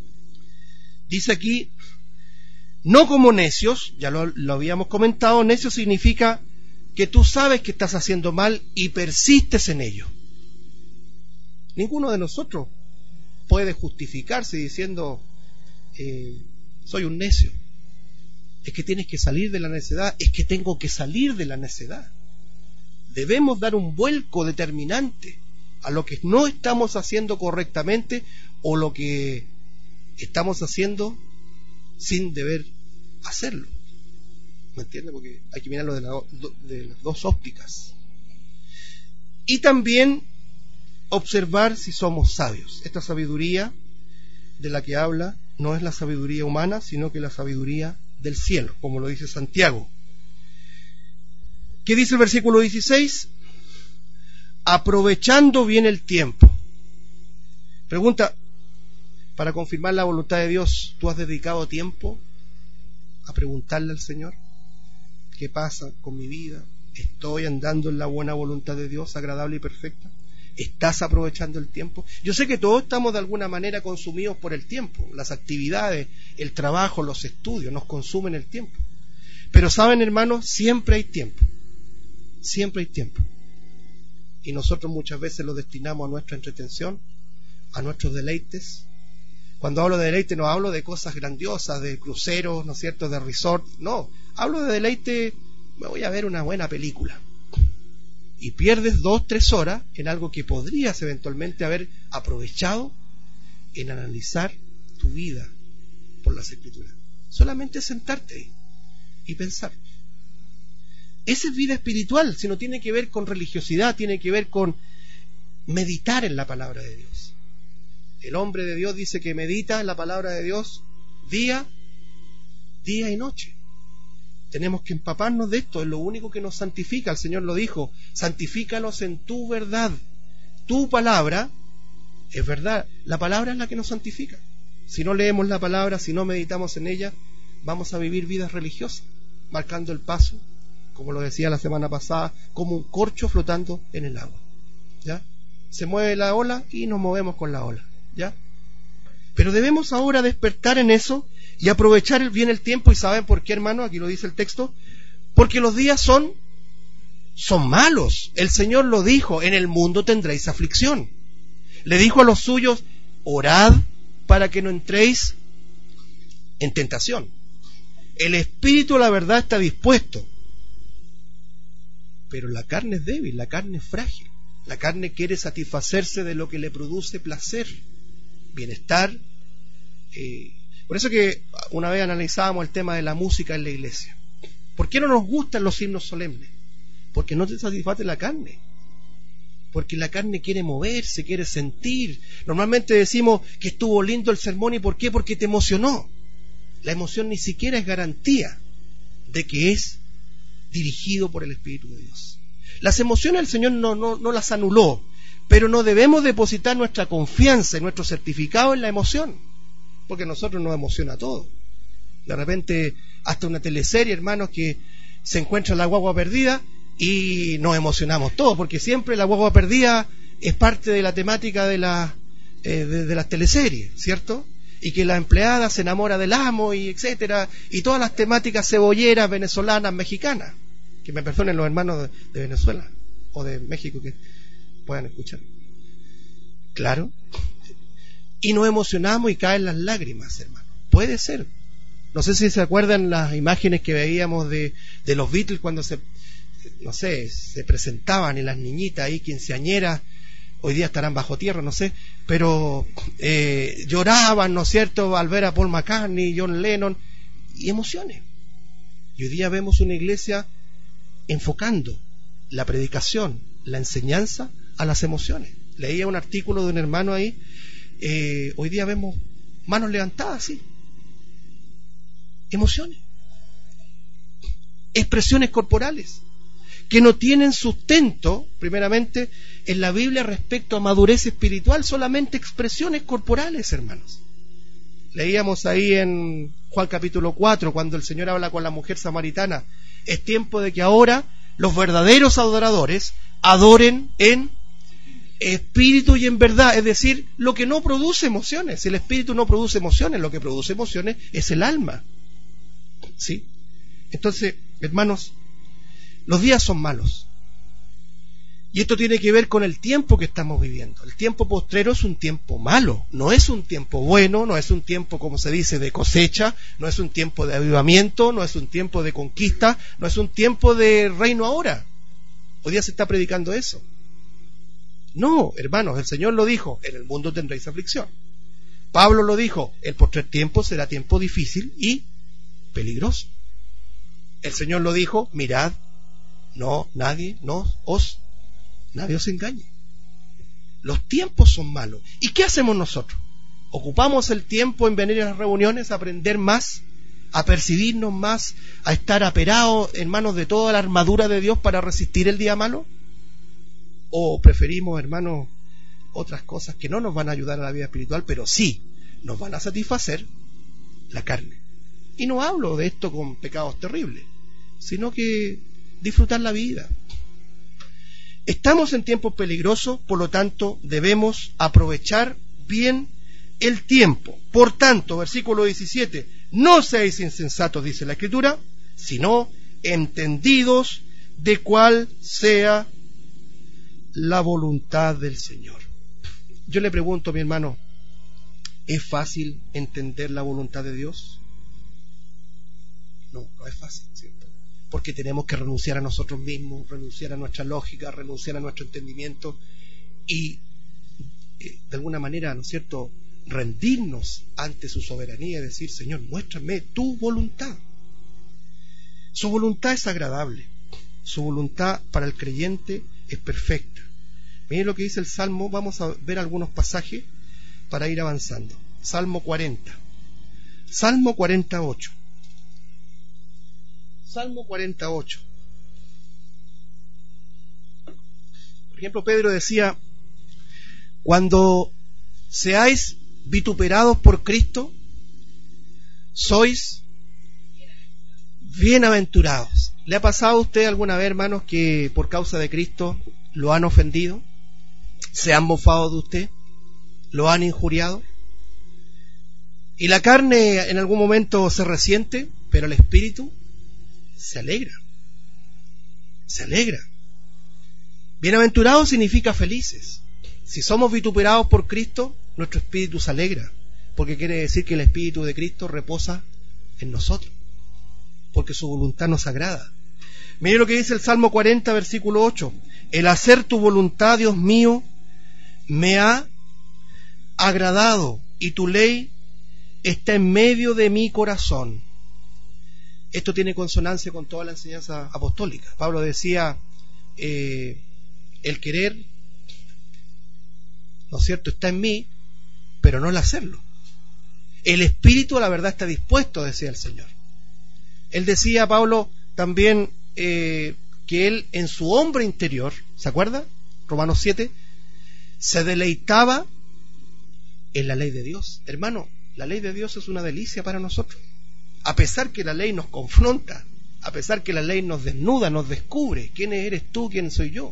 Dice aquí, no como necios, ya lo, lo habíamos comentado, necio significa que tú sabes que estás haciendo mal y persistes en ello. Ninguno de nosotros puede justificarse diciendo, eh, soy un necio. Es que tienes que salir de la necedad, es que tengo que salir de la necedad. Debemos dar un vuelco determinante a lo que no estamos haciendo correctamente o lo que estamos haciendo sin deber hacerlo. ¿Me entiende? Porque hay que mirarlo de, la, de las dos ópticas. Y también observar si somos sabios. Esta sabiduría de la que habla no es la sabiduría humana, sino que la sabiduría del cielo, como lo dice Santiago. ¿Qué dice el versículo dieciséis? Aprovechando bien el tiempo. Pregunta, para confirmar la voluntad de Dios, ¿tú has dedicado tiempo a preguntarle al Señor qué pasa con mi vida. ¿Estoy andando en la buena voluntad de Dios, agradable y perfecta? ¿Estás aprovechando el tiempo? Yo sé que todos estamos de alguna manera consumidos por el tiempo. Las actividades, el trabajo, los estudios nos consumen el tiempo. Pero saben, hermanos, siempre hay tiempo. Siempre hay tiempo. Y nosotros muchas veces lo destinamos a nuestra entretención, a nuestros deleites. Cuando hablo de deleite no hablo de cosas grandiosas, de cruceros, ¿no es cierto?, de resort. No, hablo de deleite, me voy a ver una buena película. Y pierdes dos, tres horas en algo que podrías eventualmente haber aprovechado en analizar tu vida por las Escrituras. Solamente sentarte ahí y pensar. Esa es vida espiritual, si no tiene que ver con religiosidad, tiene que ver con meditar en la palabra de Dios. El hombre de Dios dice que medita en la palabra de Dios día, día y noche. Tenemos que empaparnos de esto, es lo único que nos santifica. El Señor lo dijo, santifícalos en tu verdad. Tu palabra es verdad, la palabra es la que nos santifica. Si no leemos la palabra, si no meditamos en ella, vamos a vivir vidas religiosas, marcando el paso, como lo decía la semana pasada, como un corcho flotando en el agua. ¿Ya? Se mueve la ola y nos movemos con la ola. ¿Ya? Pero debemos ahora despertar en eso y aprovechar bien el tiempo. ¿Y saben por qué, hermano? Aquí lo dice el texto. Porque los días son, son malos. El Señor lo dijo, en el mundo tendréis aflicción. Le dijo a los suyos, orad para que no entréis en tentación. El espíritu, la verdad, está dispuesto. Pero la carne es débil, la carne es frágil. La carne quiere satisfacerse de lo que le produce placer, bienestar. Eh, por eso que una vez analizábamos el tema de la música en la iglesia. ¿Por qué no nos gustan los himnos solemnes? Porque no te satisface la carne. Porque la carne quiere moverse, quiere sentir. Normalmente decimos que estuvo lindo el sermón. ¿Y por qué? Porque te emocionó. La emoción ni siquiera es garantía de que es dirigido por el Espíritu de Dios. Las emociones el Señor no, no, no las anuló, pero no debemos depositar nuestra confianza y nuestro certificado en la emoción, porque a nosotros nos emociona todo. De repente, hasta una teleserie, hermanos, que se encuentra la guagua perdida y nos emocionamos todos, porque siempre la guagua perdida es parte de la temática de, la, eh, de, de las teleseries, ¿cierto? Y que la empleada se enamora del amo, y etcétera, y todas las temáticas cebolleras, venezolanas, mexicanas. Que me perdonen los hermanos de, de Venezuela o de México que puedan escuchar. Claro. Y nos emocionamos y caen las lágrimas, hermano. Puede ser. No sé si se acuerdan las imágenes que veíamos de, de los Beatles cuando se, no sé, se presentaban, y las niñitas ahí, quinceañeras, hoy día estarán bajo tierra, no sé, pero eh, lloraban, ¿no es cierto?, al ver a Paul McCartney, John Lennon, y emociones. Y hoy día vemos una iglesia enfocando la predicación, la enseñanza a las emociones. Leía un artículo de un hermano ahí, eh, hoy día vemos manos levantadas, sí, emociones, expresiones corporales que no tienen sustento primeramente en la Biblia respecto a madurez espiritual, solamente expresiones corporales, hermanos. Leíamos ahí en Juan capítulo cuatro, cuando el Señor habla con la mujer samaritana, es tiempo de que ahora los verdaderos adoradores adoren en espíritu y en verdad, es decir, lo que no produce emociones. El espíritu no produce emociones, lo que produce emociones es el alma. ¿Sí? Entonces, hermanos, los días son malos. Y esto tiene que ver con el tiempo que estamos viviendo. El tiempo postrero es un tiempo malo, no es un tiempo bueno, no es un tiempo, como se dice, de cosecha, no es un tiempo de avivamiento, no es un tiempo de conquista, no es un tiempo de reino ahora. Hoy día se está predicando eso. No, hermanos, el Señor lo dijo, en el mundo tendréis aflicción. Pablo lo dijo, el postrer tiempo será tiempo difícil y peligroso. El Señor lo dijo, mirad, no, nadie no os Nadie os engañe. Los tiempos son malos. ¿Y qué hacemos nosotros? ¿Ocupamos el tiempo en venir a las reuniones a aprender más, a percibirnos más, a estar aperados en manos de toda la armadura de Dios para resistir el día malo? ¿O preferimos, hermanos, otras cosas que no nos van a ayudar a la vida espiritual, pero sí nos van a satisfacer la carne? Y no hablo de esto con pecados terribles, sino que disfrutar la vida. Estamos en tiempos peligrosos, por lo tanto debemos aprovechar bien el tiempo. Por tanto, versículo diecisiete, no seáis insensatos, dice la Escritura, sino entendidos de cuál sea la voluntad del Señor. Yo le pregunto, mi hermano, ¿es fácil entender la voluntad de Dios? No, no es fácil, ¿cierto? Porque tenemos que renunciar a nosotros mismos, renunciar a nuestra lógica, renunciar a nuestro entendimiento y, eh, de alguna manera, ¿no es cierto?, rendirnos ante su soberanía y decir, Señor, muéstrame tu voluntad. Su voluntad es agradable, su voluntad para el creyente es perfecta. Miren lo que dice el Salmo, vamos a ver algunos pasajes para ir avanzando. Salmo cuarenta, Salmo cuarenta y ocho. Salmo cuarenta y ocho. Por ejemplo, Pedro decía, cuando seáis vituperados por Cristo, sois bienaventurados. ¿Le ha pasado a usted alguna vez, hermanos, que por causa de Cristo lo han ofendido? ¿Se han mofado de usted? ¿Lo han injuriado? Y la carne en algún momento se resiente, pero el espíritu se alegra. Se alegra. Bienaventurados significa felices. Si somos vituperados por Cristo, nuestro espíritu se alegra, porque quiere decir que el espíritu de Cristo reposa en nosotros, porque su voluntad nos agrada. Mire lo que dice el Salmo cuarenta, versículo ocho. El hacer tu voluntad, Dios mío, me ha agradado, y tu ley está en medio de mi corazón. Esto tiene consonancia con toda la enseñanza apostólica. Pablo decía, eh, el querer, ¿no es cierto?, está en mí, pero no el hacerlo. El espíritu, la verdad, está dispuesto, decía el Señor. Él decía, Pablo, también eh, que él en su hombre interior, ¿se acuerda? Romanos siete, se deleitaba en la ley de Dios. Hermano, la ley de Dios es una delicia para nosotros. A pesar que la ley nos confronta, a pesar que la ley nos desnuda, nos descubre quién eres tú, quién soy yo,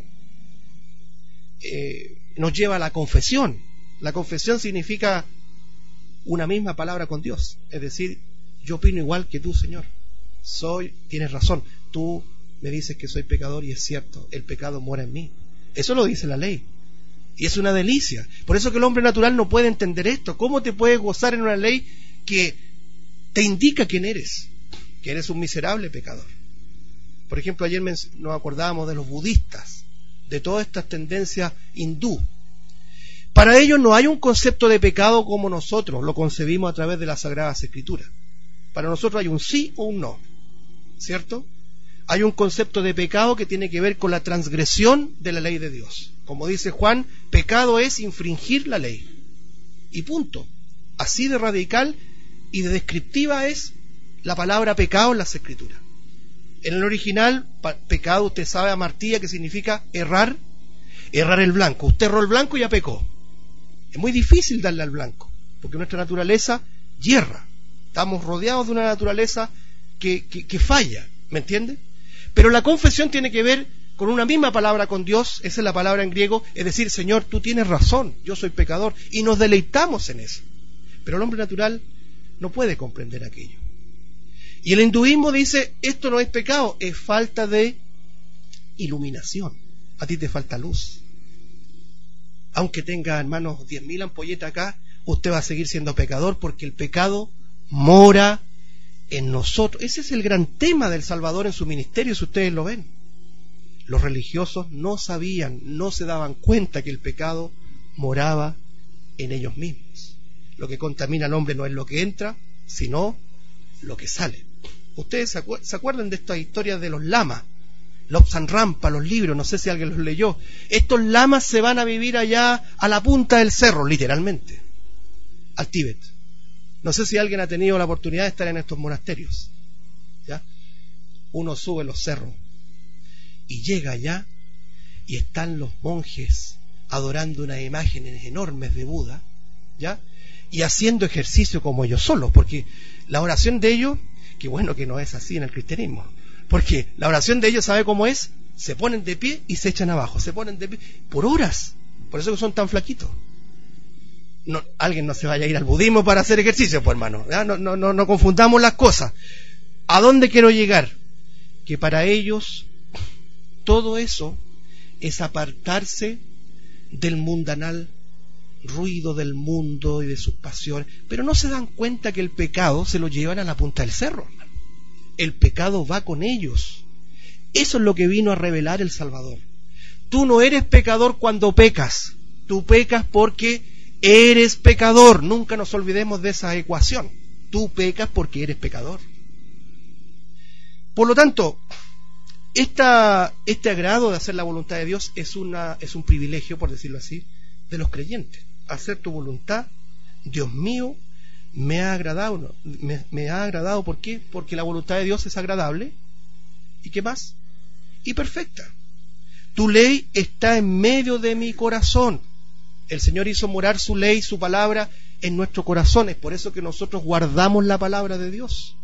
eh, nos lleva a la confesión. La confesión significa una misma palabra con Dios, es decir, yo opino igual que tú, Señor. Soy, tienes razón, tú me dices que soy pecador y es cierto, el pecado mora en mí. Eso lo dice la ley. Y es una delicia. Por eso que el hombre natural no puede entender esto. ¿Cómo te puedes gozar en una ley que te indica quién eres? Que eres un miserable pecador. Por ejemplo, ayer nos acordábamos de los budistas, de todas estas tendencias hindú. Para ellos no hay un concepto de pecado como nosotros lo concebimos a través de las Sagradas Escrituras. Para nosotros hay un sí o un no, ¿cierto? Hay un concepto de pecado que tiene que ver con la transgresión de la ley de Dios. Como dice Juan, pecado es infringir la ley. Y punto. Así de radical y de descriptiva es la palabra pecado en las Escrituras. En el original, pecado, usted sabe, amartilla, que significa errar, errar el blanco. Usted erró el blanco y ya pecó. Es muy difícil darle al blanco, porque nuestra naturaleza yerra. Estamos rodeados de una naturaleza que, que, que falla, ¿me entiende? Pero la confesión tiene que ver con una misma palabra con Dios, esa es la palabra en griego, es decir, Señor, tú tienes razón, yo soy pecador, y nos deleitamos en eso. Pero el hombre natural no puede comprender aquello. Y el hinduismo dice, esto no es pecado, es falta de iluminación. A ti te falta luz. Aunque tenga, hermanos, diez mil ampolletas acá, usted va a seguir siendo pecador porque el pecado mora en nosotros. Ese es el gran tema del Salvador en su ministerio, si ustedes lo ven. Los religiosos no sabían, no se daban cuenta que el pecado moraba en ellos mismos. Lo que contamina al hombre no es lo que entra, sino lo que sale. Ustedes se, acu- se acuerdan de estas historias de los lamas, Lobsang Rampa, los libros, no sé si alguien los leyó. Estos lamas se van a vivir allá a la punta del cerro, literalmente, al Tíbet. No sé si alguien ha tenido la oportunidad de estar en estos monasterios, ¿ya? Uno sube los cerros y llega allá y están los monjes adorando unas imágenes enormes de Buda, ¿ya? Y haciendo ejercicio como ellos solos, porque la oración de ellos qué bueno que no es así en el cristianismo. Porque la oración de ellos, ¿sabe cómo es? Se ponen de pie y se echan abajo. Se ponen de pie por horas. Por eso que son tan flaquitos. No, alguien no se vaya a ir al budismo para hacer ejercicio, pues hermano. No, no, no, no confundamos las cosas. ¿A dónde quiero llegar? Que para ellos todo eso es apartarse del mundanal ruido del mundo y de sus pasiones, pero no se dan cuenta que el pecado se lo llevan a la punta del cerro, hermano. El pecado va con ellos. Eso es lo que vino a revelar el Salvador. Tú no eres pecador cuando pecas, tú pecas porque eres pecador. Nunca nos olvidemos de esa ecuación. Tú pecas porque eres pecador. Por lo tanto, esta, este agrado de hacer la voluntad de Dios es, una, es un privilegio, por decirlo así, de los creyentes. Hacer tu voluntad, Dios mío, me ha agradado. Me, me ha agradado, ¿por qué? Porque la voluntad de Dios es agradable. ¿Y qué más? Y perfecta. Tu ley está en medio de mi corazón. El Señor hizo morar su ley, su palabra en nuestro corazón. Es por eso que nosotros guardamos la palabra de Dios.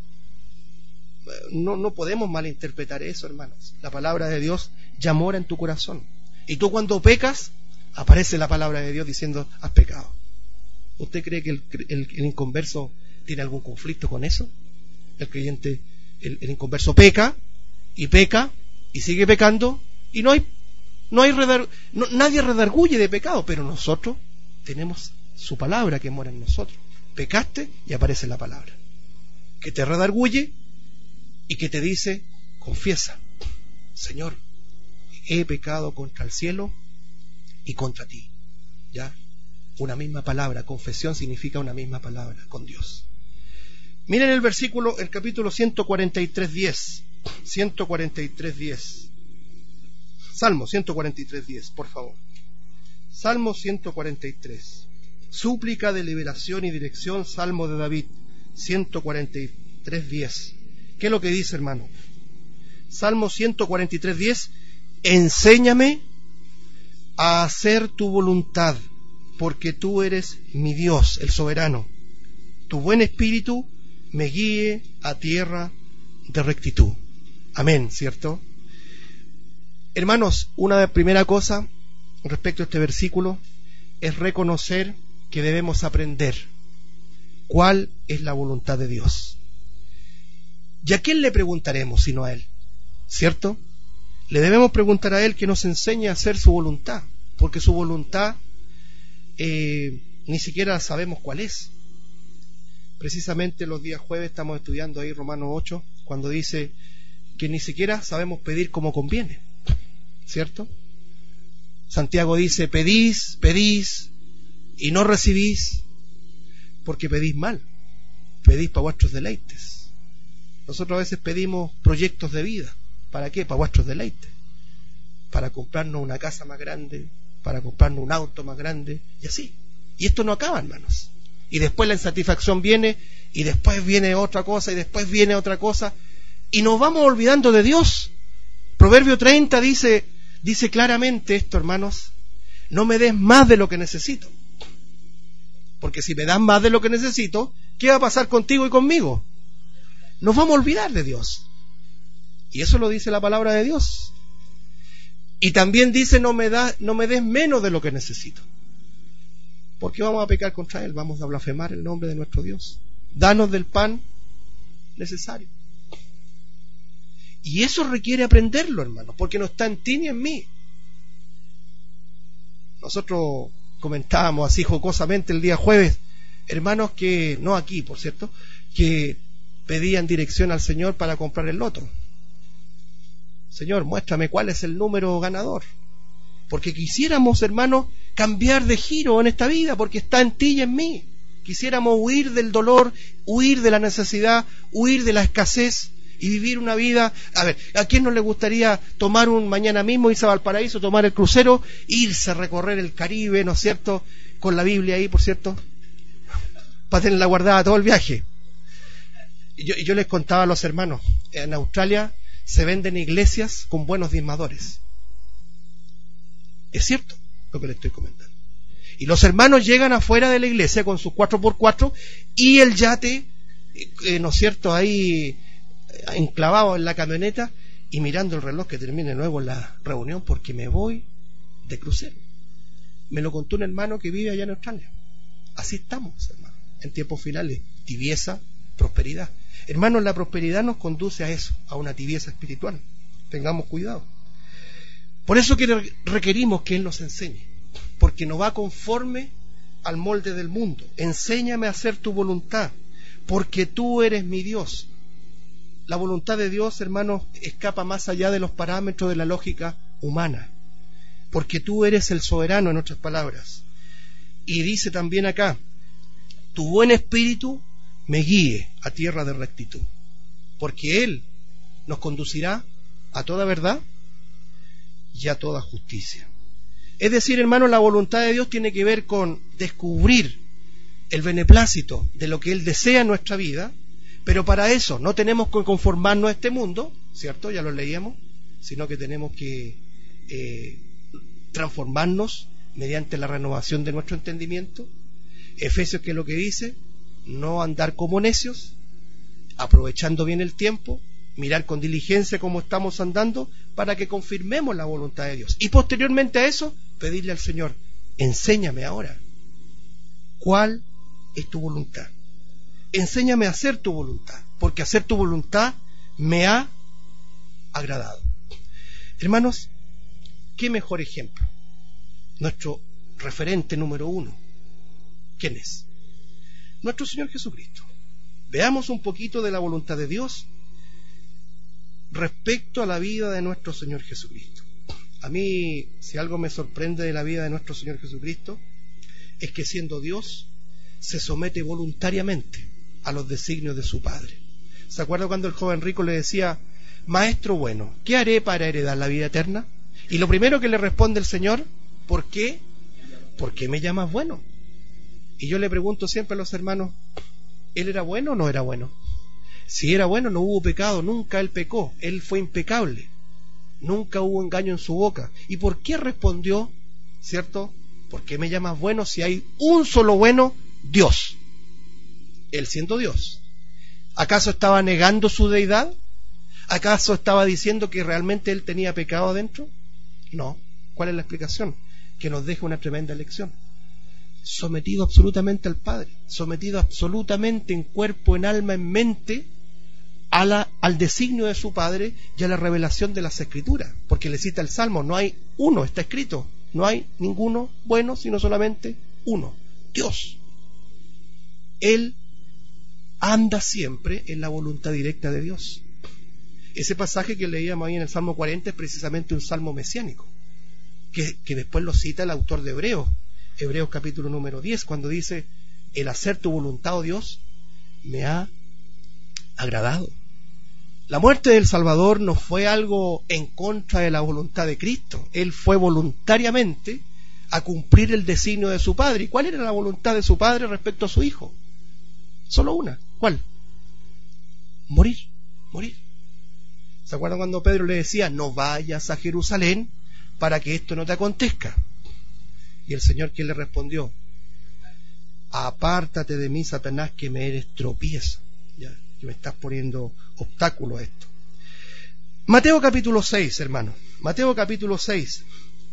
No, no podemos malinterpretar eso, hermanos. La palabra de Dios ya mora en tu corazón. Y tú cuando pecas, aparece la palabra de Dios diciendo, has pecado. ¿Usted cree que el, el, el inconverso tiene algún conflicto con eso? El creyente, el, el inconverso peca y peca y sigue pecando y no hay, no hay redar, no, nadie redarguye de pecado, pero nosotros tenemos su palabra que mora en nosotros. Pecaste y aparece la palabra que te redarguye y que te dice, confiesa, Señor, he pecado contra el cielo y contra ti. ¿Ya? Una misma palabra, confesión significa una misma palabra con Dios. Miren el versículo, el capítulo ciento cuarenta y tres, diez. ciento cuarenta y tres, diez. Salmo ciento cuarenta y tres, diez, por favor. Salmo ciento cuarenta y tres. Súplica de liberación y dirección, Salmo de David, ciento cuarenta y tres, diez. ¿Qué es lo que dice, hermano? Salmo ciento cuarenta y tres, diez. Enséñame a hacer tu voluntad, porque tú eres mi Dios, el soberano. Tu buen espíritu me guíe a tierra de rectitud. Amén, ¿cierto? Hermanos, una primera cosa respecto a este versículo es reconocer que debemos aprender cuál es la voluntad de Dios. ¿Y a quién le preguntaremos sino a Él? ¿Cierto? Le debemos preguntar a Él que nos enseñe a hacer su voluntad, porque su voluntad eh, ni siquiera sabemos cuál es. Precisamente los días jueves estamos estudiando ahí Romanos ocho, cuando dice que ni siquiera sabemos pedir como conviene, ¿cierto? Santiago dice, pedís, pedís y no recibís porque pedís mal, pedís para vuestros deleites. Nosotros a veces pedimos proyectos de vida. ¿Para qué? Para vuestros deleites. Para comprarnos una casa más grande, para comprarnos un auto más grande, y así. Y esto no acaba, hermanos. Y después la insatisfacción viene, y después viene otra cosa, y después viene otra cosa, y nos vamos olvidando de Dios. Proverbio treinta dice, dice claramente esto, hermanos, no me des más de lo que necesito. Porque si me das más de lo que necesito, ¿qué va a pasar contigo y conmigo? Nos vamos a olvidar de Dios. Y eso lo dice la palabra de Dios. Y también dice, no me da, no me des menos de lo que necesito. Porque vamos a pecar contra Él, vamos a blasfemar el nombre de nuestro Dios. Danos del pan necesario. Y eso requiere aprenderlo, hermanos, porque no está en ti ni en mí. Nosotros comentábamos así jocosamente el día jueves, hermanos que, no aquí por cierto, que pedían dirección al Señor para comprar el loto. Señor, muéstrame cuál es el número ganador. Porque quisiéramos, hermanos, cambiar de giro en esta vida, porque está en ti y en mí. Quisiéramos huir del dolor, huir de la necesidad, huir de la escasez y vivir una vida... A ver, ¿a quién no le gustaría tomar un mañana mismo, irse a Valparaíso, tomar el crucero, irse a recorrer el Caribe, ¿no es cierto? Con la Biblia ahí, por cierto, para tenerla guardada todo el viaje. Y yo, y yo les contaba a los hermanos, en Australia se venden iglesias con buenos diezmadores. Es cierto lo que les estoy comentando. Y los hermanos llegan afuera de la iglesia con sus cuatro por cuatro y el yate eh, ¿no es cierto?, ahí enclavado en la camioneta y mirando el reloj que termine luego la reunión porque me voy de crucero. Me lo contó un hermano que vive allá en Australia. Así estamos, hermano, en tiempos finales, tibieza, prosperidad. Hermanos, la prosperidad nos conduce a eso, a una tibieza espiritual. Tengamos cuidado. Por eso que requerimos que Él nos enseñe, porque no va conforme al molde del mundo. Enséñame a hacer tu voluntad, porque tú eres mi Dios. La voluntad de Dios, hermanos, escapa más allá de los parámetros de la lógica humana, porque tú eres el soberano, en otras palabras. Y dice también acá, tu buen espíritu me guíe a tierra de rectitud, porque Él nos conducirá a toda verdad y a toda justicia. Es decir, hermanos, la voluntad de Dios tiene que ver con descubrir el beneplácito de lo que Él desea en nuestra vida, pero para eso no tenemos que conformarnos a este mundo, ¿cierto? Ya lo leíamos, sino que tenemos que eh, transformarnos mediante la renovación de nuestro entendimiento. Efesios, que es lo que dice, no andar como necios, aprovechando bien el tiempo, mirar con diligencia cómo estamos andando, para que confirmemos la voluntad de Dios. Y posteriormente a eso, pedirle al Señor, enséñame ahora, ¿cuál es tu voluntad? Enséñame a hacer tu voluntad, porque hacer tu voluntad me ha agradado. Hermanos, qué mejor ejemplo. Nuestro referente número uno, ¿quién es? Nuestro Señor Jesucristo. Veamos un poquito de la voluntad de Dios respecto a la vida de nuestro Señor Jesucristo. A mí, si algo me sorprende de la vida de nuestro Señor Jesucristo, es que siendo Dios, se somete voluntariamente a los designios de su Padre. ¿Se acuerda cuando el joven rico le decía, Maestro bueno, ¿qué haré para heredar la vida eterna? Y lo primero que le responde el Señor, ¿por qué? ¿Por qué me llamas bueno? Y yo le pregunto siempre a los hermanos, ¿Él era bueno o no era bueno? Si era bueno, no hubo pecado, nunca Él pecó, Él fue impecable, nunca hubo engaño en su boca. ¿Y por qué respondió, cierto? ¿Por qué me llamas bueno si hay un solo bueno, Dios? Él siendo Dios. ¿Acaso estaba negando su deidad? ¿Acaso estaba diciendo que realmente Él tenía pecado adentro? No. ¿Cuál es la explicación? Que nos deja una tremenda lección. Sometido absolutamente al Padre, sometido absolutamente en cuerpo, en alma, en mente, a la, al designio de su Padre y a la revelación de las Escrituras, porque le cita el Salmo, no hay uno, está escrito, no hay ninguno bueno, sino solamente uno, Dios. Él anda siempre en la voluntad directa de Dios. Ese pasaje que leíamos ahí en el Salmo cuarenta es precisamente un salmo mesiánico, que, que después lo cita el autor de Hebreos, Hebreos capítulo número diez, cuando dice, el hacer tu voluntad, oh Dios, me ha agradado. La muerte del Salvador no fue algo en contra de la voluntad de Cristo. Él fue voluntariamente a cumplir el designio de su Padre. ¿Y cuál era la voluntad de su Padre respecto a su Hijo? Solo una. ¿Cuál? Morir, morir. ¿Se acuerdan cuando Pedro le decía, no vayas a Jerusalén para que esto no te acontezca? Y el Señor, ¿quién le respondió? Apártate de mí, Satanás, que me eres tropiezo, ya, que me estás poniendo obstáculo a esto. Mateo capítulo seis, hermano. Mateo capítulo seis.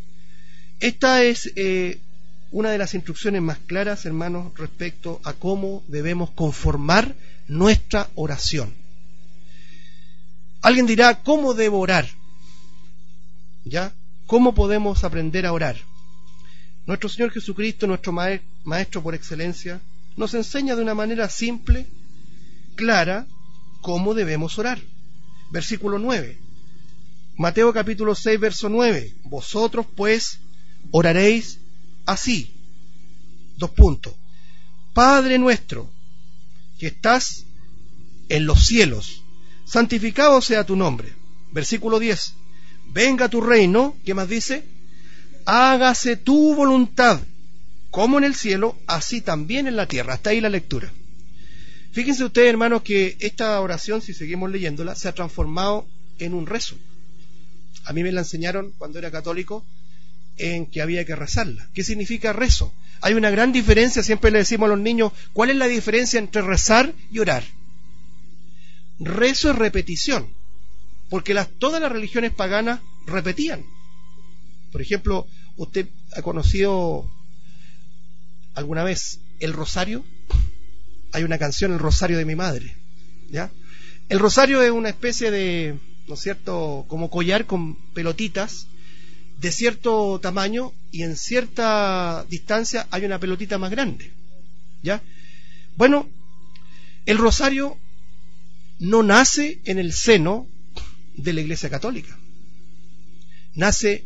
Esta es eh, una de las instrucciones más claras, hermanos, respecto a cómo debemos conformar nuestra oración. Alguien dirá, ¿cómo debo orar? ¿Ya? ¿Cómo podemos aprender a orar? Nuestro Señor Jesucristo, nuestro Maestro por excelencia, nos enseña de una manera simple, clara, cómo debemos orar. Versículo nueve. Mateo capítulo seis, verso nueve. Vosotros, pues, oraréis así. Dos puntos. Padre nuestro, que estás en los cielos, santificado sea tu nombre. Versículo diez. Venga tu reino, ¿qué más dice? Hágase tu voluntad, como en el cielo, así también en la tierra. Hasta ahí la lectura. Fíjense ustedes, hermanos, que esta oración, si seguimos leyéndola, se ha transformado en un rezo. A mí me la enseñaron cuando era católico en que había que rezarla. ¿Qué significa rezo? Hay una gran diferencia, siempre le decimos a los niños, ¿cuál es la diferencia entre rezar y orar? rezo es repetición, porque las, todas las religiones paganas repetían. Por ejemplo, usted ha conocido alguna vez el rosario. Hay una canción, El Rosario de mi Madre, ¿ya? El rosario es una especie de, ¿no es cierto?, como collar con pelotitas de cierto tamaño, y en cierta distancia hay una pelotita más grande, ¿ya? Bueno, el rosario no nace en el seno de la Iglesia Católica, nace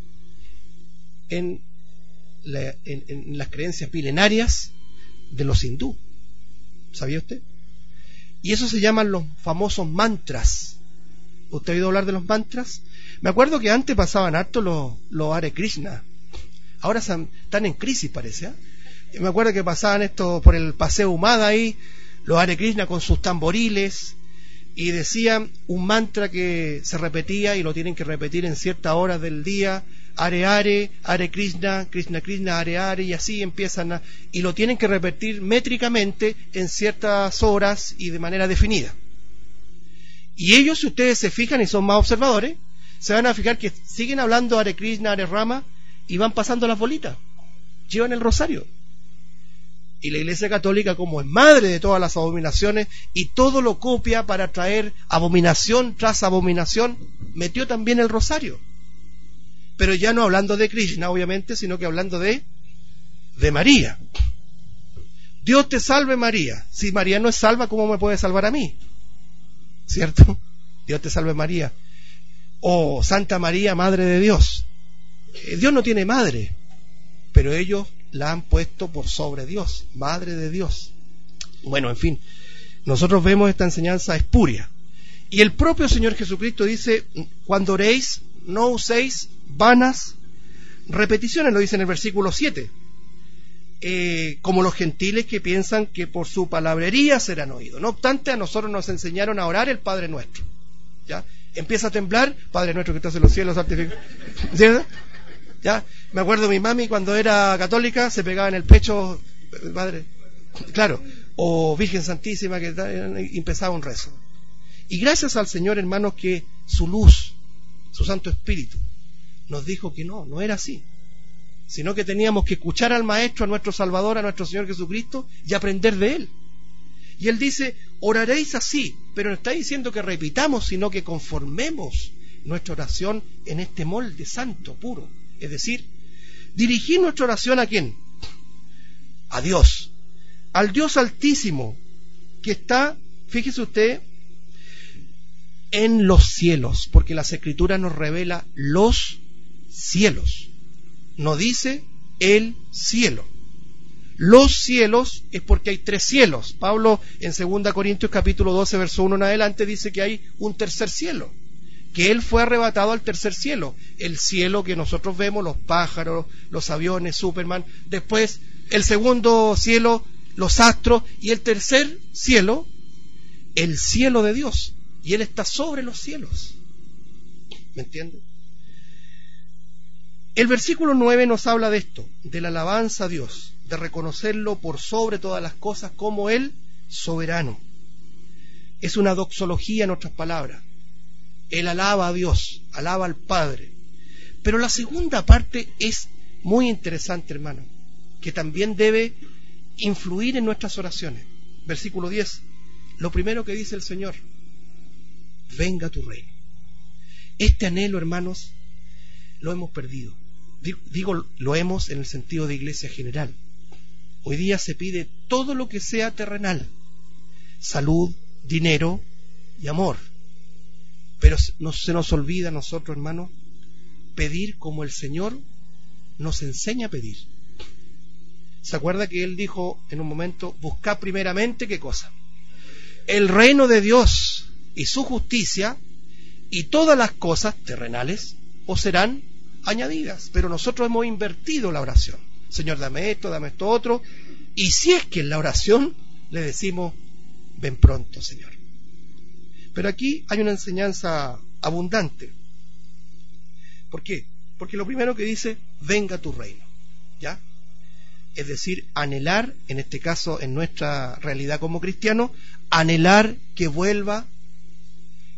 en, la, en, en las creencias milenarias de los hindú. ¿Sabía usted? Y eso se llaman los famosos mantras. ¿Usted ha oído hablar de los mantras? Me acuerdo que antes pasaban harto los, los Hare Krishna. Ahora están, están en crisis, parece, ¿eh? Me acuerdo que pasaban esto por el Paseo Humada ahí, los Hare Krishna con sus tamboriles, y decían un mantra que se repetía, y lo tienen que repetir en ciertas horas del día: Hare Hare, Hare Krishna, Krishna Krishna, Hare Hare, y así empiezan a, y lo tienen que repetir métricamente en ciertas horas y de manera definida. Y ellos, si ustedes se fijan y son más observadores, se van a fijar que siguen hablando Hare Krishna, Hare Rama, y van pasando las bolitas, llevan el rosario. Y la Iglesia Católica, como es madre de todas las abominaciones, y todo lo copia para traer abominación tras abominación, metió también el rosario. Pero ya no hablando de Krishna, obviamente, sino que hablando de, de María. Dios te salve, María. Si María no es salva, ¿cómo me puede salvar a mí? ¿Cierto? Dios te salve, María. O Santa María, Madre de Dios. Dios no tiene madre, pero ellos la han puesto por sobre Dios, Madre de Dios. Bueno, en fin, nosotros vemos esta enseñanza espuria. Y el propio Señor Jesucristo dice: cuando oréis, no uséis vanas repeticiones, lo dice en el versículo siete, eh, como los gentiles que piensan que por su palabrería serán oídos. No obstante, a nosotros nos enseñaron a orar el Padre Nuestro, ¿ya? Empieza a temblar: Padre Nuestro que estás en los cielos, santificado. ¿Cierto? ¿Ya? Me acuerdo mi mami cuando era católica se pegaba en el pecho, Padre, claro, o Virgen Santísima, que y empezaba un rezo. Y gracias al Señor, hermanos, que su luz, su Santo Espíritu, nos dijo que no, no era así, sino que teníamos que escuchar al Maestro, a nuestro Salvador, a nuestro Señor Jesucristo, y aprender de Él. Y Él dice: oraréis así, pero no está diciendo que repitamos, sino que conformemos nuestra oración en este molde santo, puro. Es decir, dirigir nuestra oración ¿a quién? A Dios, al Dios Altísimo, que está, fíjese usted, en los cielos, porque las Escrituras nos revela los cielos, no dice el cielo. Los cielos es porque hay tres cielos. Pablo en segunda Corintios capítulo doce verso uno en adelante dice que hay un tercer cielo, que él fue arrebatado al tercer cielo, el cielo que nosotros vemos, los pájaros, los aviones, Superman. Después el segundo cielo, los astros, y el tercer cielo, el cielo de Dios, y él está sobre los cielos. ¿Me entiende? El versículo nueve nos habla de esto, de la alabanza a Dios, de reconocerlo por sobre todas las cosas como el soberano. Es una doxología en otras palabras. Él alaba a Dios, alaba al Padre. Pero la segunda parte es muy interesante, hermano, que también debe influir en nuestras oraciones. Versículo diez, lo primero que dice el Señor: venga tu reino. Este anhelo, hermanos, lo hemos perdido. Digo, lo hemos en el sentido de iglesia general. Hoy día se pide todo lo que sea terrenal: salud, dinero y amor. Pero no se nos olvida a nosotros, hermanos, pedir como el Señor nos enseña a pedir. ¿Se acuerda que Él dijo en un momento: buscad primeramente qué cosa? El reino de Dios y su justicia, y todas las cosas terrenales os serán añadidas. Pero nosotros hemos invertido la oración: Señor, dame esto, dame esto otro. Y si es que en la oración le decimos: ven pronto, Señor. Pero aquí hay una enseñanza abundante. ¿Por qué? Porque lo primero que dice: venga tu reino, ¿ya? Es decir, anhelar, en este caso, en nuestra realidad como cristianos, anhelar que vuelva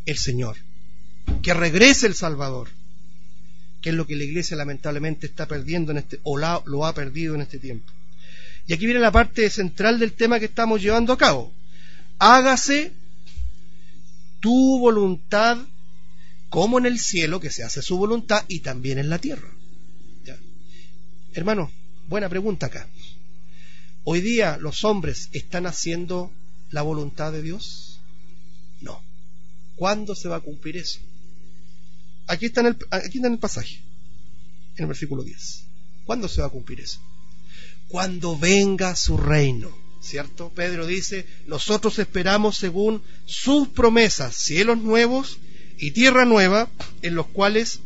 el Señor, que regrese el Salvador, que es lo que la iglesia lamentablemente está perdiendo en este, o la, lo ha perdido en este tiempo. Y aquí viene la parte central del tema que estamos llevando a cabo. Hágase tu voluntad como en el cielo, que se hace su voluntad, y también en la tierra. ¿Ya? Hermano, buena pregunta acá. ¿Hoy día los hombres están haciendo la voluntad de Dios? No. ¿Cuándo se va a cumplir eso? Aquí está en el, aquí está en el pasaje, en el versículo diez. ¿Cuándo se va a cumplir eso? Cuando venga su reino, ¿cierto? Pedro dice, nosotros esperamos según sus promesas, cielos nuevos y tierra nueva, en los cuales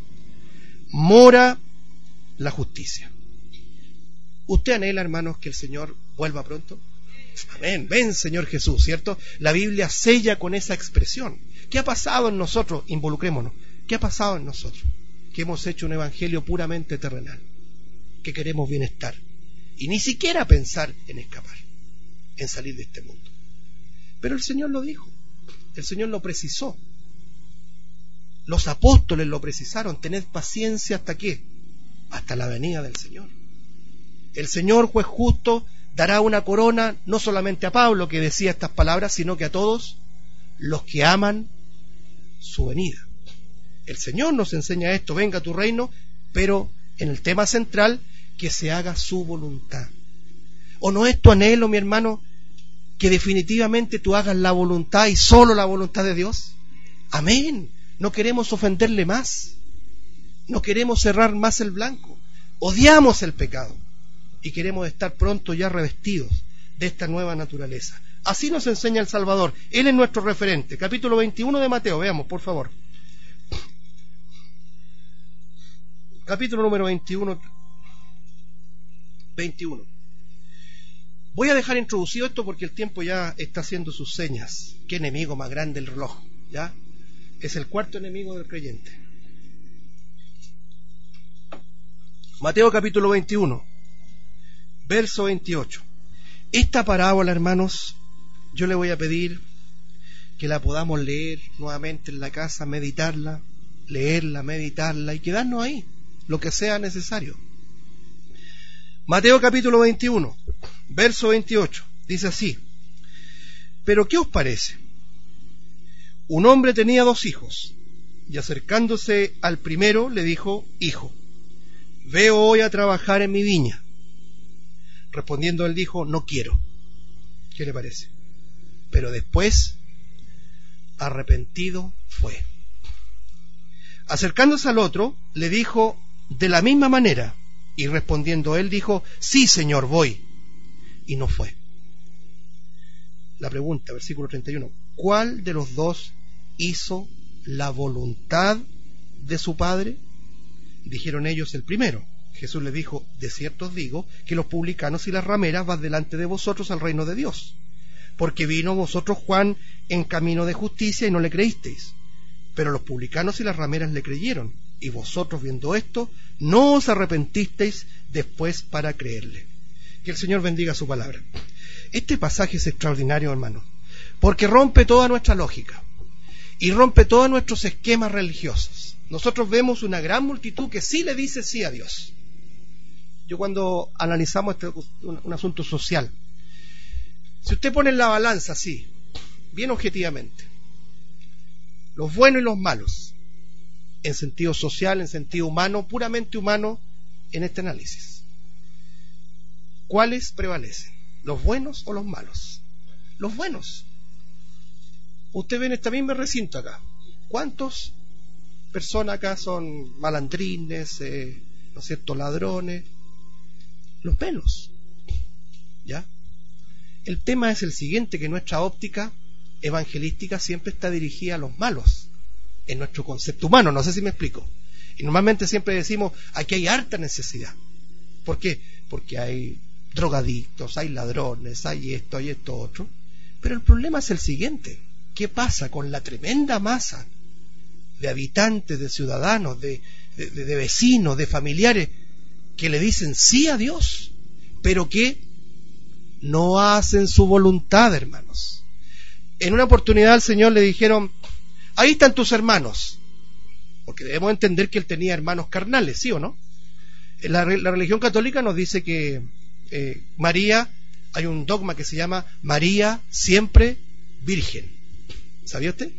mora la justicia. ¿Usted anhela, hermanos, que el Señor vuelva pronto? Amén. Ven, Señor Jesús, ¿cierto? La Biblia sella con esa expresión. ¿Qué ha pasado en nosotros? Involucrémonos. ¿Qué ha pasado en nosotros? Que hemos hecho un evangelio puramente terrenal, que queremos bienestar y ni siquiera pensar en escapar, en salir de este mundo. Pero el Señor lo dijo, el Señor lo precisó, los apóstoles lo precisaron: tened paciencia hasta qué, hasta la venida del Señor. El Señor, juez justo, dará una corona no solamente a Pablo, que decía estas palabras, sino que a todos los que aman su venida. El Señor nos enseña esto: venga tu reino, pero en el tema central, que se haga su voluntad. ¿O no es tu anhelo, mi hermano, que definitivamente tú hagas la voluntad y solo la voluntad de Dios? Amén. No queremos ofenderle más, no queremos cerrar más el blanco, odiamos el pecado y queremos estar pronto ya revestidos de esta nueva naturaleza. Así nos enseña el Salvador. Él es nuestro referente. Capítulo veintiuno de Mateo, veamos, por favor. Capítulo número veintiuno. veintiuno. Voy a dejar introducido esto porque el tiempo ya está haciendo sus señas. Qué enemigo más grande el reloj, ¿ya? Es el cuarto enemigo del creyente. Mateo capítulo veintiuno, verso veintiocho. Esta parábola, hermanos, yo le voy a pedir que la podamos leer nuevamente en la casa, meditarla, leerla, meditarla y quedarnos ahí, lo que sea necesario. Mateo capítulo veintiuno, verso veintiocho, dice así: ¿pero qué os parece? Un hombre tenía dos hijos, y acercándose al primero le dijo: hijo, ve hoy a trabajar en mi viña. Respondiendo él dijo: no quiero. ¿Qué le parece? Pero después, arrepentido fue. Acercándose al otro, le dijo de la misma manera, y respondiendo él dijo: sí, Señor, voy. Y no fue. La pregunta, versículo treinta y uno: ¿cuál de los dos hizo la voluntad de su padre? Dijeron ellos: el primero. Jesús les dijo: de cierto os digo que los publicanos y las rameras van delante de vosotros al reino de Dios. Porque vino vosotros Juan en camino de justicia y no le creísteis, pero los publicanos y las rameras le creyeron, y vosotros, viendo esto, no os arrepentisteis después para creerle. Que el Señor bendiga su palabra. Este pasaje es extraordinario, hermano, porque rompe toda nuestra lógica y rompe todos nuestros esquemas religiosos. Nosotros vemos una gran multitud que sí le dice sí a Dios. Yo cuando analizamos este, un, un asunto social, si usted pone en la balanza así, bien objetivamente, los buenos y los malos, en sentido social, en sentido humano, puramente humano, en este análisis, ¿cuáles prevalecen? ¿Los buenos o los malos? Los buenos. Usted ve en esta misma recinto acá, ¿cuántos personas acá son malandrines, eh, ¿no es cierto?, ladrones? Los menos, ¿ya? El tema es el siguiente, que nuestra óptica evangelística siempre está dirigida a los malos, en nuestro concepto humano, no sé si me explico. Y normalmente siempre decimos, aquí hay harta necesidad. ¿Por qué? Porque hay drogadictos, hay ladrones, hay esto, hay esto otro. Pero el problema es el siguiente: ¿qué pasa con la tremenda masa de habitantes, de ciudadanos, de, de, de vecinos, de familiares que le dicen sí a Dios, pero que no hacen su voluntad, hermanos? En una oportunidad al Señor le dijeron: ahí están tus hermanos. Porque debemos entender que él tenía hermanos carnales, ¿sí o no? La, la religión católica nos dice que eh, María, hay un dogma que se llama María siempre virgen. ¿Sabía usted?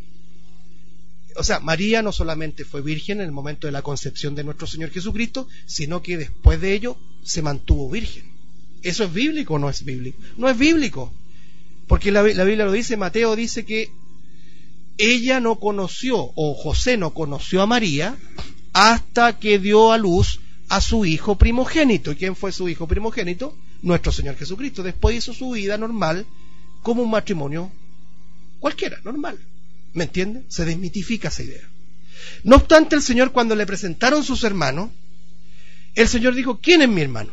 O sea, María no solamente fue virgen en el momento de la concepción de nuestro Señor Jesucristo, sino que después de ello se mantuvo virgen. ¿Eso es bíblico o no es bíblico? No es bíblico, porque la, la Biblia lo dice. Mateo dice que ella no conoció, o José no conoció a María hasta que dio a luz a su hijo primogénito. ¿Y quién fue su hijo primogénito? Nuestro Señor Jesucristo. Después hizo su vida normal como un matrimonio cualquiera, normal. ¿Me entiende? Se desmitifica esa idea. No obstante, el Señor, cuando le presentaron sus hermanos, el Señor dijo: ¿quién es mi hermano?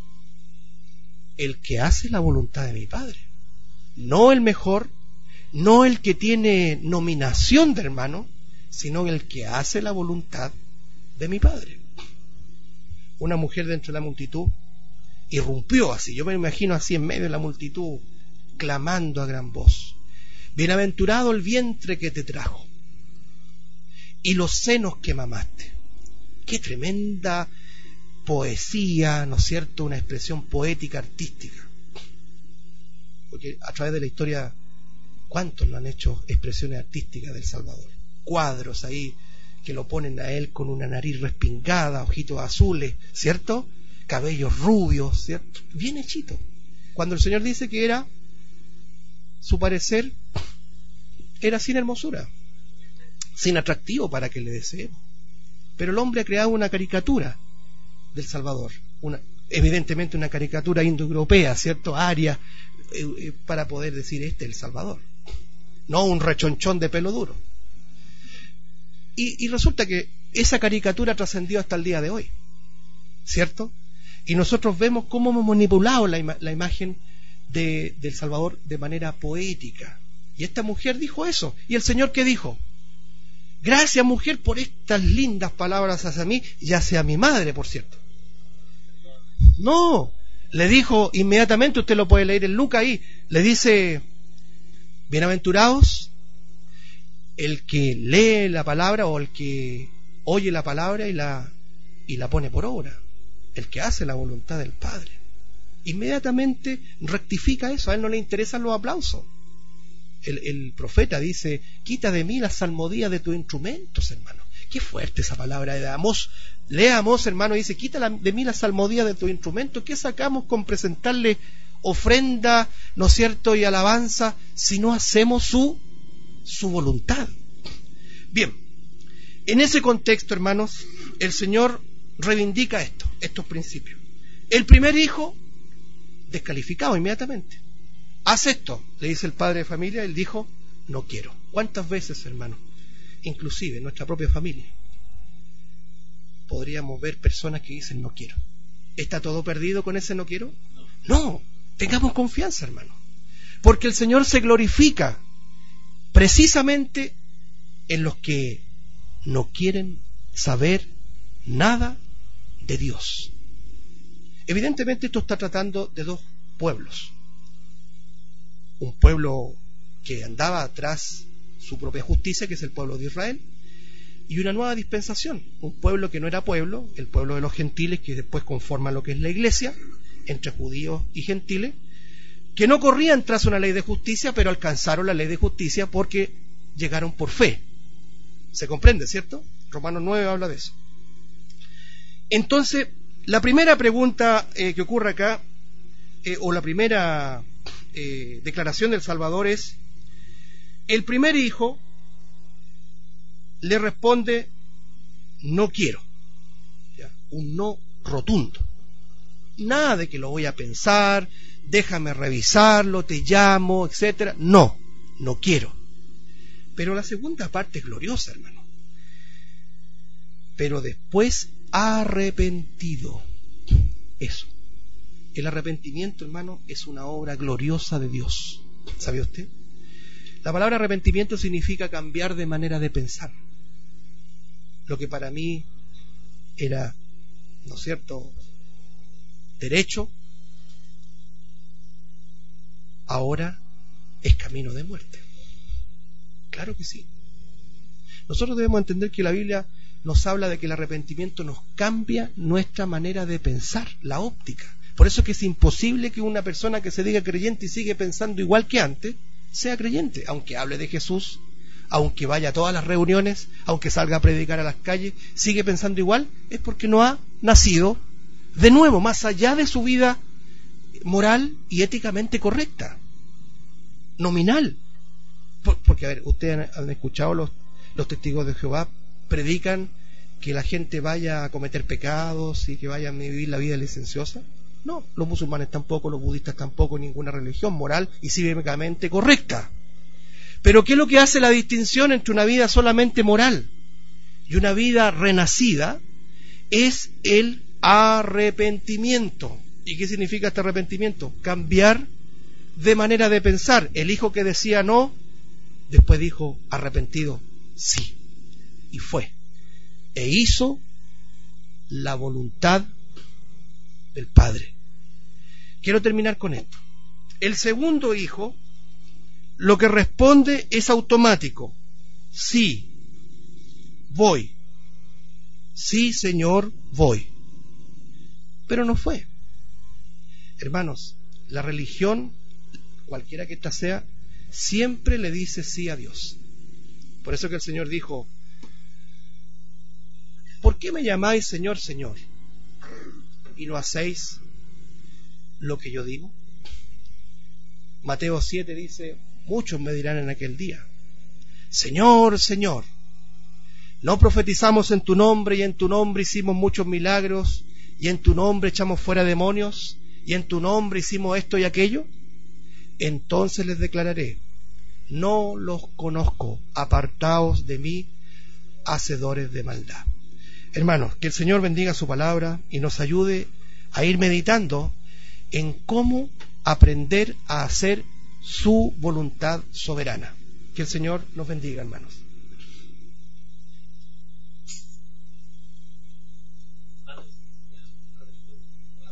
El que hace la voluntad de mi Padre. No el mejor, no el que tiene nominación de hermano, sino el que hace la voluntad de mi Padre. Una mujer dentro de la multitud irrumpió así, yo me imagino así en medio de la multitud, clamando a gran voz: bienaventurado el vientre que te trajo y los senos que mamaste. Qué tremenda poesía, ¿no es cierto? Una expresión poética, artística. Porque a través de la historia, ¿cuántos no han hecho expresiones artísticas del Salvador? Cuadros ahí que lo ponen a él con una nariz respingada, ojitos azules, ¿cierto? Cabellos rubios, ¿cierto? Bien hechito. Cuando el Señor dice que era, su parecer era sin hermosura, sin atractivo para que le deseemos. Pero el hombre ha creado una caricatura del Salvador, una, evidentemente una caricatura indoeuropea, ¿cierto? Aria, eh, eh, para poder decir: este es el Salvador, no un rechonchón de pelo duro. Y, y resulta que esa caricatura trascendió hasta el día de hoy, ¿cierto? Y nosotros vemos cómo hemos manipulado la, ima la imagen de, del Salvador de manera poética. Y esta mujer dijo eso. ¿Y el Señor qué dijo? Gracias, mujer, por estas lindas palabras hacia mí y hacia mi madre, por cierto. No, le dijo inmediatamente, usted lo puede leer en Lucas ahí, le dice: bienaventurados el que lee la palabra, o el que oye la palabra y la, y la pone por obra, el que hace la voluntad del Padre. Inmediatamente rectifica eso, a él no le interesan los aplausos. El, el profeta dice: quita de mí la salmodía de tus instrumentos, hermano. Qué fuerte esa palabra de Amós. Lea Amós, hermano, y dice: quita la, de mí la salmodía de tus instrumentos. ¿Qué sacamos con presentarle ofrenda, ¿no es cierto?, y alabanza, si no hacemos su, su voluntad? Bien, en ese contexto, hermanos, el Señor reivindica esto, estos principios. El primer hijo, descalificado inmediatamente. Haz esto, le dice el padre de familia. Él dijo: no quiero. ¿Cuántas veces, hermano? Inclusive en nuestra propia familia podríamos ver personas que dicen: no quiero. ¿Está todo perdido con ese no quiero? No, tengamos confianza, hermano, porque el Señor se glorifica precisamente en los que no quieren saber nada de Dios. Evidentemente esto está tratando de dos pueblos: un pueblo que andaba tras su propia justicia, que es el pueblo de Israel, y una nueva dispensación, un pueblo que no era pueblo, el pueblo de los gentiles, que después conforman lo que es la iglesia, entre judíos y gentiles, que no corrían tras una ley de justicia, pero alcanzaron la ley de justicia porque llegaron por fe. ¿Se comprende, cierto? Romanos nueve habla de eso. Entonces, la primera pregunta eh, que ocurre acá, eh, o la primera eh, declaración del Salvador es: el primer hijo le responde: no quiero. ¿Ya? Un no rotundo. Nada de que lo voy a pensar, déjame revisarlo, te llamo, etcétera. No, no quiero. Pero la segunda parte es gloriosa, hermano. Pero después arrepentido. Eso. El arrepentimiento, hermano, es una obra gloriosa de Dios. ¿Sabe usted? La palabra arrepentimiento significa cambiar de manera de pensar. Lo que para mí era, ¿no es cierto?, derecho, ahora es camino de muerte. Claro que sí. Nosotros debemos entender que la Biblia nos habla de que el arrepentimiento nos cambia nuestra manera de pensar, la óptica. Por eso es que es imposible que una persona que se diga creyente y sigue pensando igual que antes, sea creyente, aunque hable de Jesús, aunque vaya a todas las reuniones, aunque salga a predicar a las calles, sigue pensando igual, es porque no ha nacido de nuevo, más allá de su vida moral y éticamente correcta, nominal. Porque, a ver, ustedes han escuchado los, los testigos de Jehová predican que la gente vaya a cometer pecados y que vaya a vivir la vida licenciosa. No, los musulmanes tampoco, los budistas tampoco, ninguna religión moral y cívicamente correcta. Pero ¿qué es lo que hace la distinción entre una vida solamente moral y una vida renacida? Es el arrepentimiento. ¿Y qué significa este arrepentimiento? Cambiar de manera de pensar. El hijo que decía no, después dijo arrepentido, sí. Y fue. E hizo la voluntad del Padre. Quiero terminar con esto. El segundo hijo, lo que responde es automático. Sí, voy. Sí, Señor, voy. Pero no fue. Hermanos, la religión, cualquiera que ésta sea, siempre le dice sí a Dios. Por eso que el Señor dijo: ¿por qué me llamáis Señor, Señor, y no hacéis lo que yo digo? Mateo siete dice: muchos me dirán en aquel día: Señor, Señor, ¿no profetizamos en tu nombre, y en tu nombre hicimos muchos milagros, y en tu nombre echamos fuera demonios, y en tu nombre hicimos esto y aquello? Entonces les declararé: no los conozco, apartaos de mí, hacedores de maldad. Hermanos, que el Señor bendiga su palabra y nos ayude a ir meditando en cómo aprender a hacer su voluntad soberana. Que el Señor nos bendiga, hermanos.